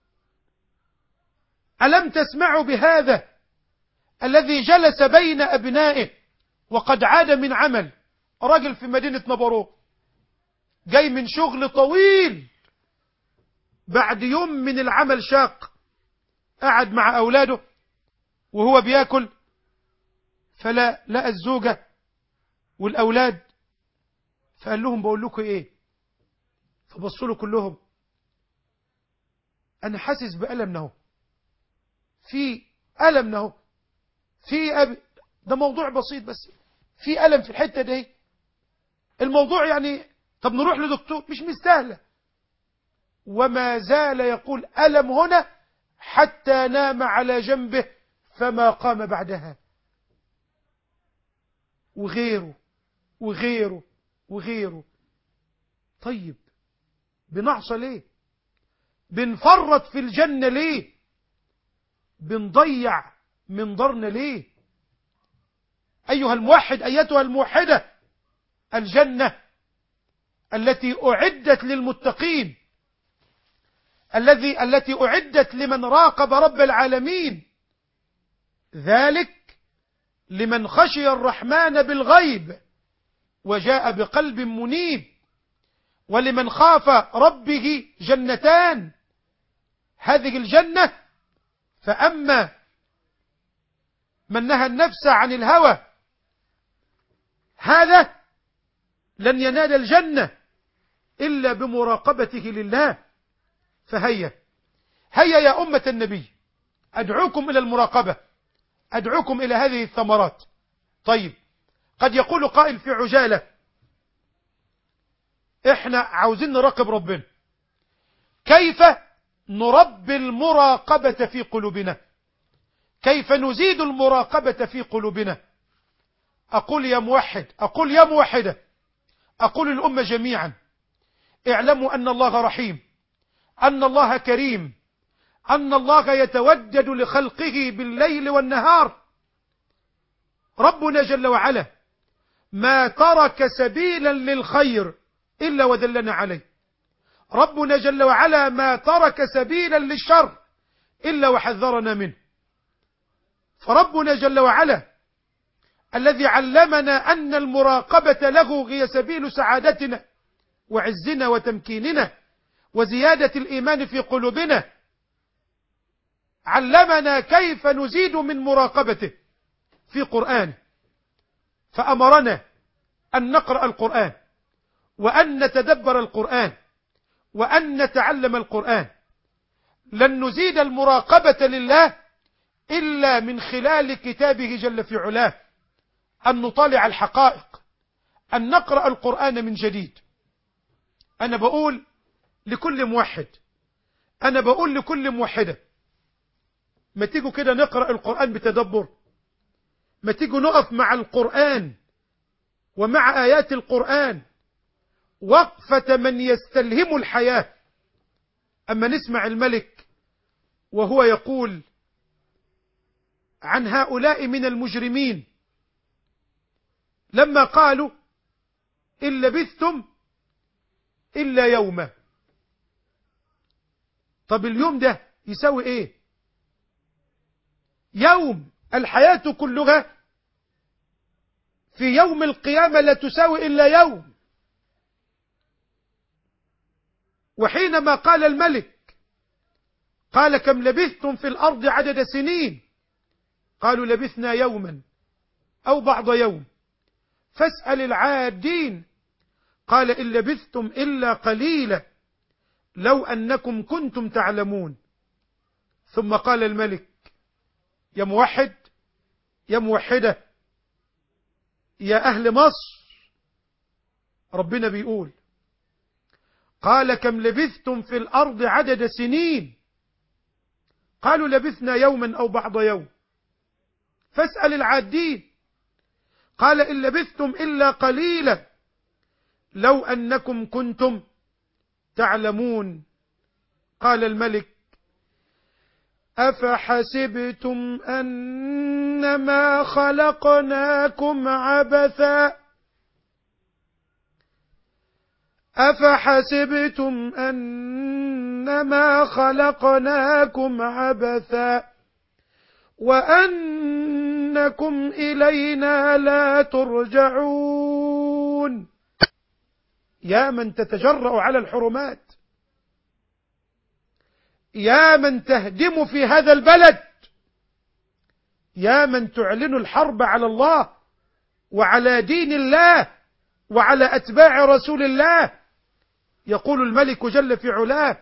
B: ألم تسمعوا بهذا الذي جلس بين أبنائه وقد عاد من عمل؟ راجل في مدينة نبروك جاي من شغل طويل بعد يوم من العمل شاق، قعد مع أولاده وهو بياكل فلا لقى الزوجة والأولاد، فقال لهم: بقول لكم إيه؟ فبصوا له كلهم: أنا حاسس بألم نهو، في ألم نهو، في ده موضوع بسيط بس في ألم في الحتة دي، الموضوع يعني طب نروح لدكتور، مش مستاهلة. وما زال يقول: ألم هنا حتى نام على جنبه فما قام بعدها. وغيره وغيره وغيره. طيب بنعصى ليه؟ بنفرط في الجنة ليه؟ بنضيع من ضرنا ليه؟ أيها الموحد، أيتها الموحدة، الجنة التي أعدت للمتقين، التي أعدت لمن راقب رب العالمين، ذلك لمن خشي الرحمن بالغيب وجاء بقلب منيب، ولمن خاف ربه جنتان. هذه الجنة فأما من نهى النفس عن الهوى هذا لن ينال الجنة إلا بمراقبته لله. فهيا يا أمة النبي، أدعوكم إلى المراقبة، أدعوكم إلى هذه الثمرات. طيب قد يقول قائل في عجالة: إحنا عاوزين نراقب ربنا، كيف نربي المراقبة في قلوبنا؟ كيف نزيد المراقبة في قلوبنا؟ أقول يا موحد، أقول يا موحدة، أقول الأمة جميعا: اعلموا أن الله رحيم، أن الله كريم، أن الله يتودد لخلقه بالليل والنهار. ربنا جل وعلا ما ترك سبيلا للخير إلا ودلنا عليه، ربنا جل وعلا ما ترك سبيلا للشر إلا وحذرنا منه. فربنا جل وعلا الذي علمنا أن المراقبة له هي سبيل سعادتنا وعزنا وتمكيننا وزيادة الإيمان في قلوبنا، علمنا كيف نزيد من مراقبته في قرآنه، فأمرنا أن نقرأ القرآن وأن نتدبر القرآن وأن نتعلم القرآن. لن نزيد المراقبة لله إلا من خلال كتابه جل في علاه، أن نطالع الحقائق، أن نقرأ القرآن من جديد. أنا بقول لكل موحد، أنا بقول لكل موحدة، ما تيجوا كده نقرأ القرآن بتدبر، ما تيجوا نقف مع القرآن ومع آيات القرآن وقفة من يستلهم الحياة. أما نسمع الملك وهو يقول عن هؤلاء من المجرمين لما قالوا إن لبثتم إلا يوما. طب اليوم ده يساوي إيه؟ يوم، الحياة كلها في يوم القيامة لا تساوي إلا يوم. وحينما قال الملك قال كم لبثتم في الأرض عدد سنين، قالوا لبثنا يوما أو بعض يوم فاسأل العادين، قال إن لبثتم إلا قليلا لو أنكم كنتم تعلمون. ثم قال الملك يا موحد يا موحدة يا أهل مصر، ربنا بيقول قال كم لبثتم في الأرض عدد سنين، قالوا لبثنا يوما أو بعض يوم فاسأل العادين، قال إن لبثتم إلا قليلا لو أنكم كنتم تعلمون. قال الملك أفحسبتم أنما خلقناكم عبثا، أفحسبتم أنما خلقناكم عبثا وأنكم إلينا لا ترجعون. يا من تتجرأ على الحرمات، يا من تهدم في هذا البلد، يا من تعلن الحرب على الله وعلى دين الله وعلى أتباع رسول الله، يقول الملك جل في علاه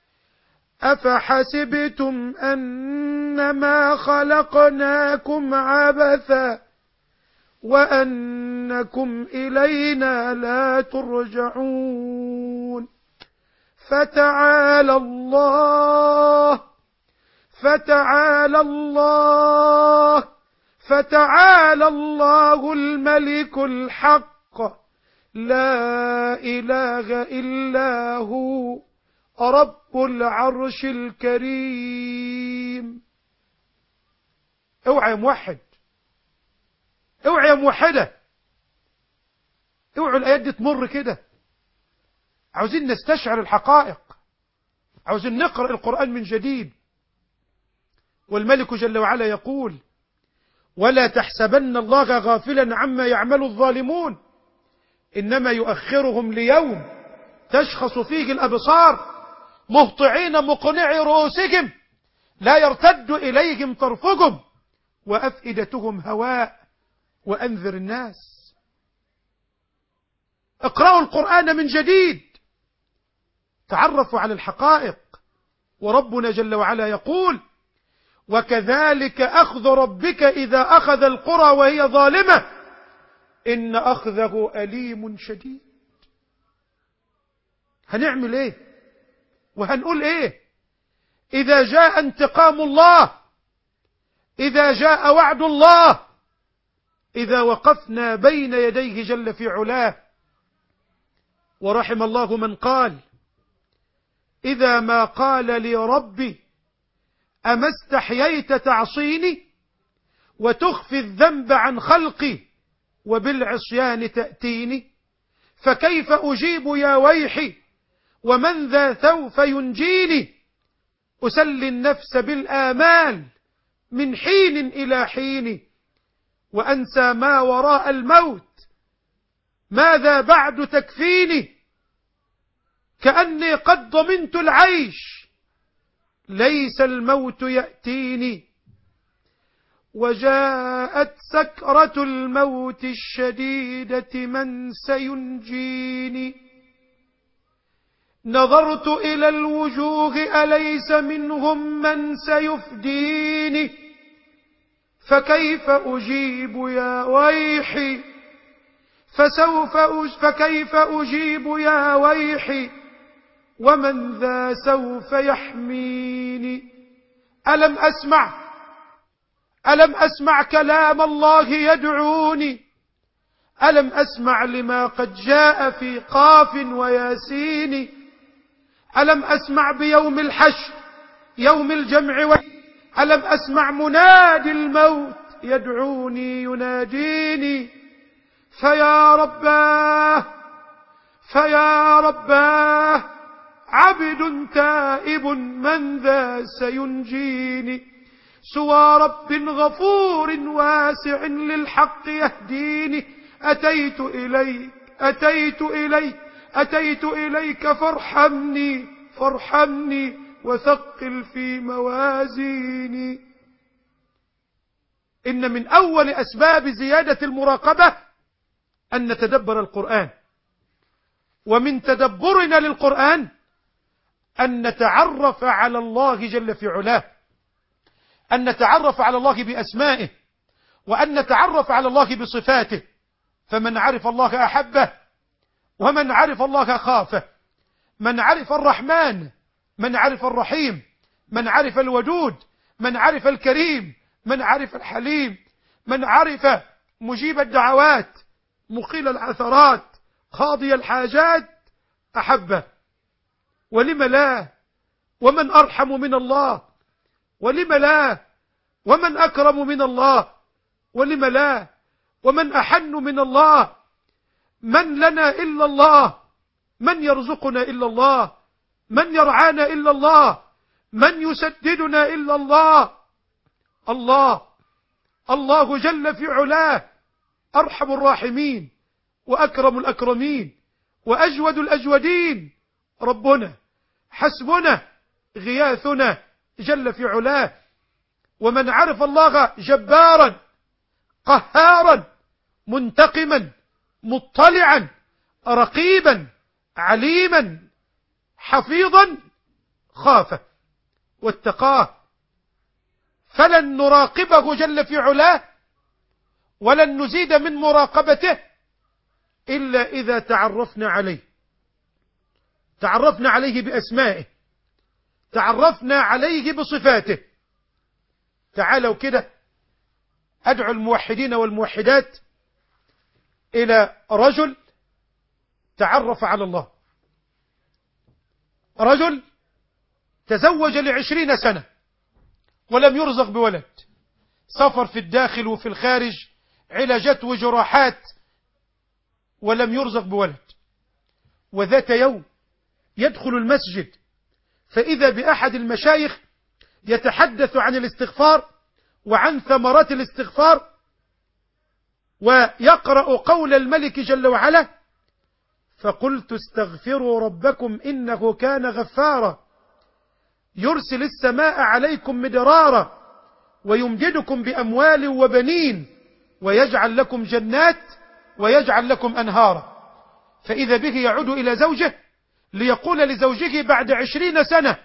B: أفحسبتم أنما خلقناكم عبثا وأنكم إلينا لا ترجعون. فتعالى الله فتعالى الله فتعالى الله الملك الحق لا إله إلا هو رب العرش الكريم. اوعى يا موحد، اوعى يا موحدة، اوعوا الآيات دي تمر كده. عاوزين نستشعر الحقائق، عاوزين نقرأ القرآن من جديد. والملك جل وعلا يقول ولا تحسبن الله غافلا عما يعمل الظالمون إنما يؤخرهم ليوم تشخص فيه الأبصار مهطعين مقنعي رؤوسهم لا يرتد إليهم طرفهم وأفئدتهم هواء وأنذر الناس. اقرأوا القرآن من جديد، تعرفوا على الحقائق. وربنا جل وعلا يقول وكذلك أخذ ربك إذا أخذ القرى وهي ظالمة إن أخذه أليم شديد. هنعمل إيه وهنقول إيه إذا جاء انتقام الله، إذا جاء وعد الله، إذا وقفنا بين يديه جل في علاه؟ ورحم الله من قال إذا ما قال لي ربي أما استحييت تعصيني وتخفي الذنب عن خلقي وبالعصيان تأتيني فكيف أجيب يا ويحي ومن ذا سوف ينجيني أسلي النفس بالآمال من حين إلى حين وأنسى ما وراء الموت. ماذا بعد تكفيني؟ كأني قد ضمنت العيش، ليس الموت يأتيني. وجاءت سكرة الموت الشديدة من سينجيني. نظرت إلى الوجوه أليس منهم من سيفديني. فكيف أجيب يا ويحي فكيف أجيب يا ويحي ومن ذا سوف يحميني. ألم أسمع كلام الله يدعوني. ألم أسمع لما قد جاء في قاف وياسين. ألم أسمع بيوم الحشر يوم الجمع ألم أسمع منادي الموت يدعوني يناديني. فيا رباه عبد تائب من ذا سينجيني. سوى رب غفور واسع للحق يهديني. أتيت إليك فارحمني وثقل في موازيني. إن من أول أسباب زيادة المراقبة أن نتدبر القرآن، ومن تدبرنا للقرآن أن نتعرف على الله جل في علاه، أن نتعرف على الله بأسمائه، وأن نتعرف على الله بصفاته. فمن عرف الله أحبه، ومن عرف الله خافه. من عرف الرحمن، من عرف الرحيم، من عرف الودود، من عرف الكريم، من عرف الحليم، من عرف مجيب الدعوات، مقيل العثرات، قاضي الحاجات، أحبه. ولم لا؟ ومن أرحم من الله؟ ولم لا؟ ومن أكرم من الله؟ ولم لا؟ ومن أحن من الله؟ من لنا إلا الله؟ من يرزقنا إلا الله؟ من يرعانا إلا الله؟ من يسددنا إلا الله؟ الله جل في علاه أرحم الراحمين، وأكرم الأكرمين، وأجود الأجودين. ربنا حسبنا غياثنا جل في علاه. ومن عرف الله جبارا قهارا منتقما مطلعا رقيبا عليما حفيظا خافه واتقاه. فلن نراقبه جل في علاه ولن نزيد من مراقبته إلا إذا تعرفنا عليه، تعرفنا عليه بأسمائه، تعرفنا عليه بصفاته. تعالوا كده أدعو الموحدين والموحدات إلى رجل تعرف على الله. رجل تزوج ل20 سنة ولم يرزق بولد، سفر في الداخل وفي الخارج، علاجات وجراحات، ولم يرزق بولد. وذات يوم يدخل المسجد فإذا بأحد المشايخ يتحدث عن الاستغفار وعن ثمرات الاستغفار، ويقرأ قول الملك جل وعلا: فقلت استغفروا ربكم إنه كان غفارا يرسل السماء عليكم مدرارا ويمددكم بأموال وبنين ويجعل لكم جنات ويجعل لكم أنهارا. فإذا به يعود إلى زوجه ليقول لزوجه بعد 20 سنة: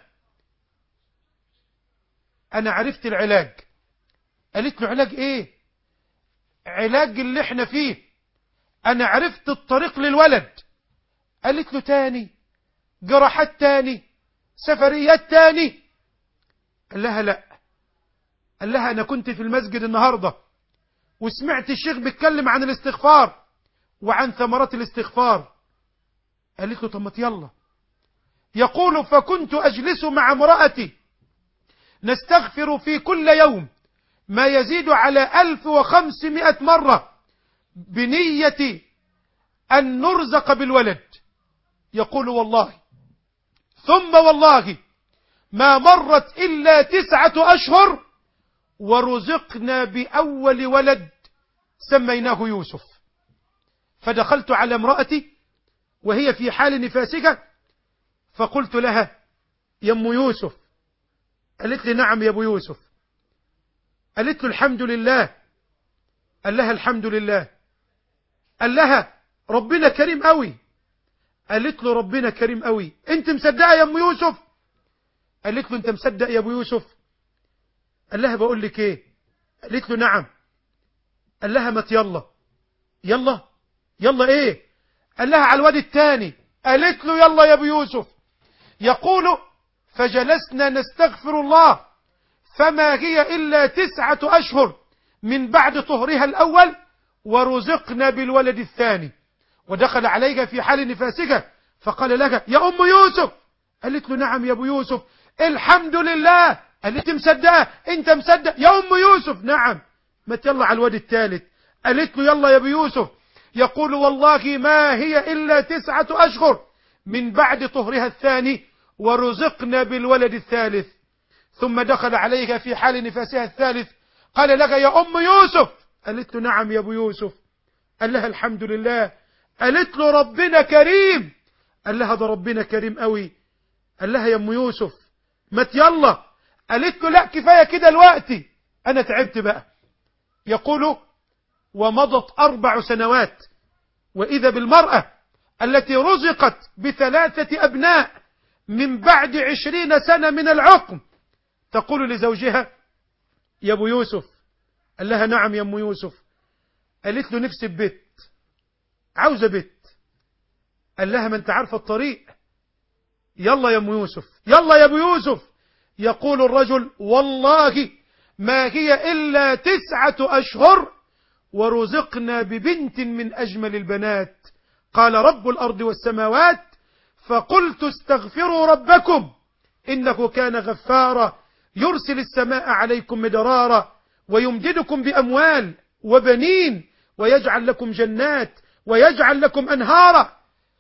B: أنا عرفت العلاج. قالت له: علاج إيه؟ علاج اللي احنا فيه. أنا عرفت الطريق للولد. قالت له: تاني جراحات، تاني سفريات، تاني. قال لها: لا. قال لها: أنا كنت في المسجد النهاردة وسمعت الشيخ بيتكلم عن الاستغفار وعن ثمرات الاستغفار. قالت له: طب ما يلا. يقول: فكنت أجلس مع امرأتي نستغفر في كل يوم ما يزيد على 1500 مرة بنية أن نرزق بالولد. يقول: والله ثم والله ما مرت إلا 9 أشهر ورزقنا بأول ولد سميناه يوسف. فدخلت على امرأتي وهي في حال نفاسها فقلت لها: يا أم يوسف. قالت لي: نعم يا أبو يوسف. قالت له: الحمد لله. قال لها: الحمد لله. قال لها: ربنا كريم قوي. قالت له: ربنا كريم قوي. انت مصدقه يا ام يوسف؟ قالت له: انت مصدق يا ابو يوسف؟ قال لها: بقول لك ايه. قالت له: نعم. قال لها: مت يلا. يلا يلا ايه؟ قال لها: على الواد الثاني. قالت له: يلا يا ابو يوسف. يقول: فجلسنا نستغفر الله فما هي إلا 9 أشهر من بعد طهرها الأول ورزقنا بالولد الثاني. ودخل عليها في حال نفاسها فقال لها: يا أم يوسف. قالت له: نعم يا أبو يوسف. الحمد لله. قالت: مصدقة؟ أنت مصدق يا أم يوسف؟ نعم. ما يلا على الولد الثالث. قالت له: يلا يا أبو يوسف. يقول: والله ما هي إلا 9 أشهر من بعد طهرها الثاني ورزقنا بالولد الثالث. ثم دخل عليها في حال نفاسها الثالث قال لها: يا أم يوسف. قالت له: نعم يا أبو يوسف. قال لها: الحمد لله. قالت له: ربنا كريم. قال لها: ده ربنا كريم قوي. قال لها: يا أم يوسف ما يلا. قالت له: لا كفاية كده دلوقتي، أنا تعبت بقى. يقول: ومضت 4 سنوات وإذا بالمرأة التي رزقت ب3 أبناء من بعد 20 سنة من العقم تقول لزوجها: يا أبو يوسف. قال لها: نعم يا أم يوسف. قالت له: نفسي ببيت، عاوزة بيت. قال لها: ما أنت عارفة الطريق. يلا يا أم يوسف، يلا يا أبو يوسف. يقول الرجل: والله ما هي إلا 9 أشهر ورزقنا ببنت من أجمل البنات. قال رب الأرض والسماوات: فقلت استغفروا ربكم إنه كان غفارا يرسل السماء عليكم مدرارا ويمددكم بأموال وبنين ويجعل لكم جنات ويجعل لكم أنهارا.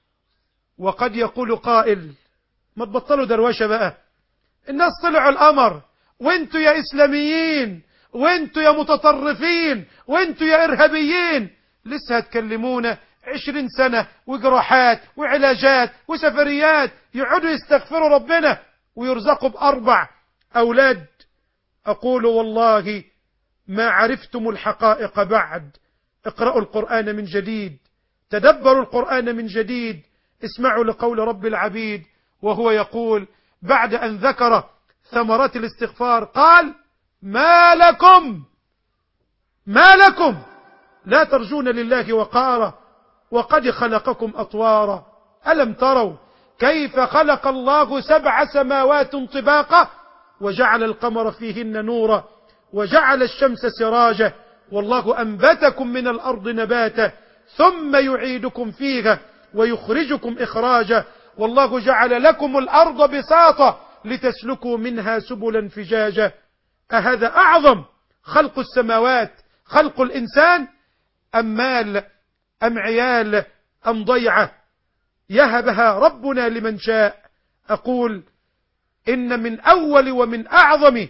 B: وقد يقول قائل: ما تبطلوا دروشة بقى، الناس طلعوا القمر وانتوا يا إسلاميين وانتوا يا متطرفين وانتوا يا إرهابيين لسه هتكلمونا 20 سنة وجراحات وعلاجات وسفريات، يقعدوا يستغفروا ربنا ويرزقوا ب4 أولاد. أقول: والله ما عرفتم الحقائق بعد. اقرأوا القرآن من جديد، تدبروا القرآن من جديد، اسمعوا لقول رب العبيد وهو يقول بعد أن ذكر ثمرات الاستغفار قال: ما لكم لا ترجون لله وقارا وقد خلقكم أطوارا ألم تروا كيف خلق الله 7 سماوات طباقا وجعل القمر فيهن نورا وجعل الشمس سراجا والله أنبتكم من الأرض نباتا ثم يعيدكم فيها ويخرجكم إخراجا والله جعل لكم الأرض بساطا لتسلكوا منها سبلا فجاجا. أهذا أعظم خلق السماوات خلق الإنسان أم مال أم عيال أم ضيعة يهبها ربنا لمن شاء؟ أقول: إن من أول ومن أعظم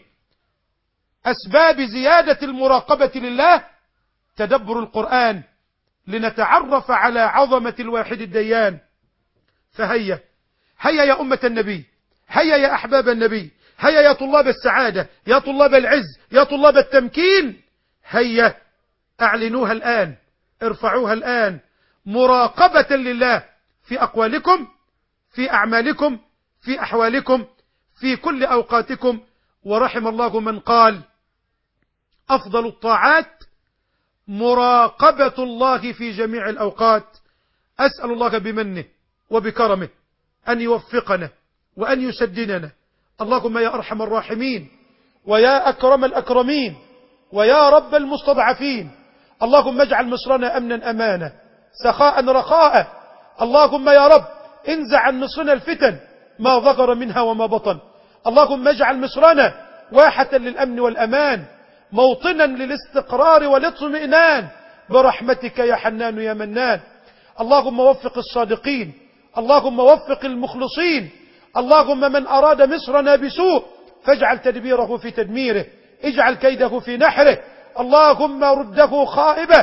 B: أسباب زيادة المراقبة لله تدبر القرآن لنتعرف على عظمة الواحد الديان. فهيا يا أمة النبي، هيا يا أحباب النبي، هيا يا طلاب السعادة، يا طلاب العز، يا طلاب التمكين، هيا أعلنوها الآن، ارفعوها الآن، مراقبة لله في أقوالكم، في أعمالكم، في أحوالكم، في كل أوقاتكم. ورحم الله من قال: أفضل الطاعات مراقبة الله في جميع الأوقات. أسأل الله بمنه وبكرمه أن يوفقنا وأن يسددنا. اللهم يا أرحم الراحمين ويا أكرم الأكرمين ويا رب المستضعفين، اللهم اجعل مصرنا أمنا أمانا سخاء رخاء. اللهم يا رب انزع عن مصرنا الفتن ما ظهر منها وما بطن. اللهم اجعل مصرنا واحة للأمن والأمان، موطنا للاستقرار والاطمئنان برحمتك يا حنان يا منان. اللهم وفق الصادقين، اللهم وفق المخلصين، اللهم من أراد مصرنا بسوء فاجعل تدبيره في تدميره، اجعل كيده في نحره، اللهم رده خائبة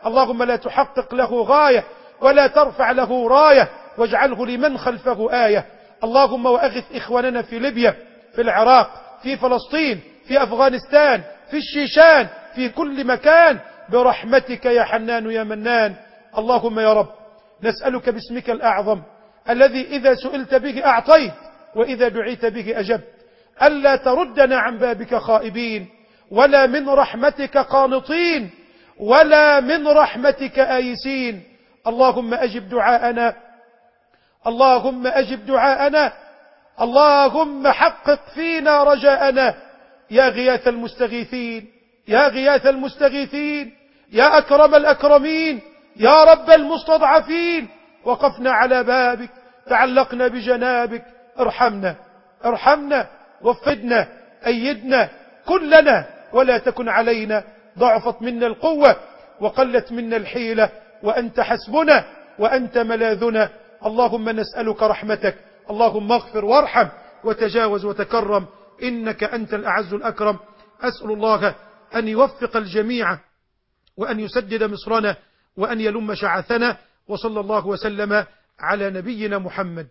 B: اللهم لا تحقق له غاية ولا ترفع له راية، واجعله لمن خلفه آية. اللهم وأغث إخواننا في ليبيا، في العراق، في فلسطين، في أفغانستان، في الشيشان، في كل مكان برحمتك يا حنان يا منان. اللهم يا رب نسألك باسمك الأعظم الذي إذا سئلت به أعطيت وإذا دعيت به أجبت، ألا تردنا عن بابك خائبين، ولا من رحمتك قانطين، ولا من رحمتك آيسين. اللهم أجب دعاءنا، اللهم أجب دعاءنا، اللهم حقق فينا رجاءنا، يا غياث المستغيثين، يا غياث المستغيثين، يا أكرم الأكرمين، يا رب المستضعفين. وقفنا على بابك، تعلقنا بجنابك، ارحمنا ارحمنا، وفدنا، أيدنا، كلنا ولا تكن علينا. ضعفت منا القوة وقلت منا الحيلة، وأنت حسبنا وأنت ملاذنا. اللهم نسألك رحمتك، اللهم اغفر وارحم وتجاوز وتكرم، إنك أنت الأعز الأكرم. أسأل الله أن يوفق الجميع وأن يسدد مصرنا وأن يلم شعثنا، وصلى الله وسلم على نبينا محمد.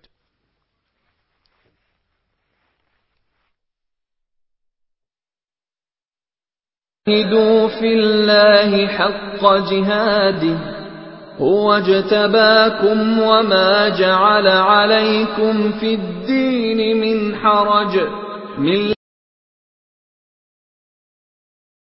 A: جاهدوا في الله حق جهاده هو اجتباكم وما جعل عليكم في الدين من حرج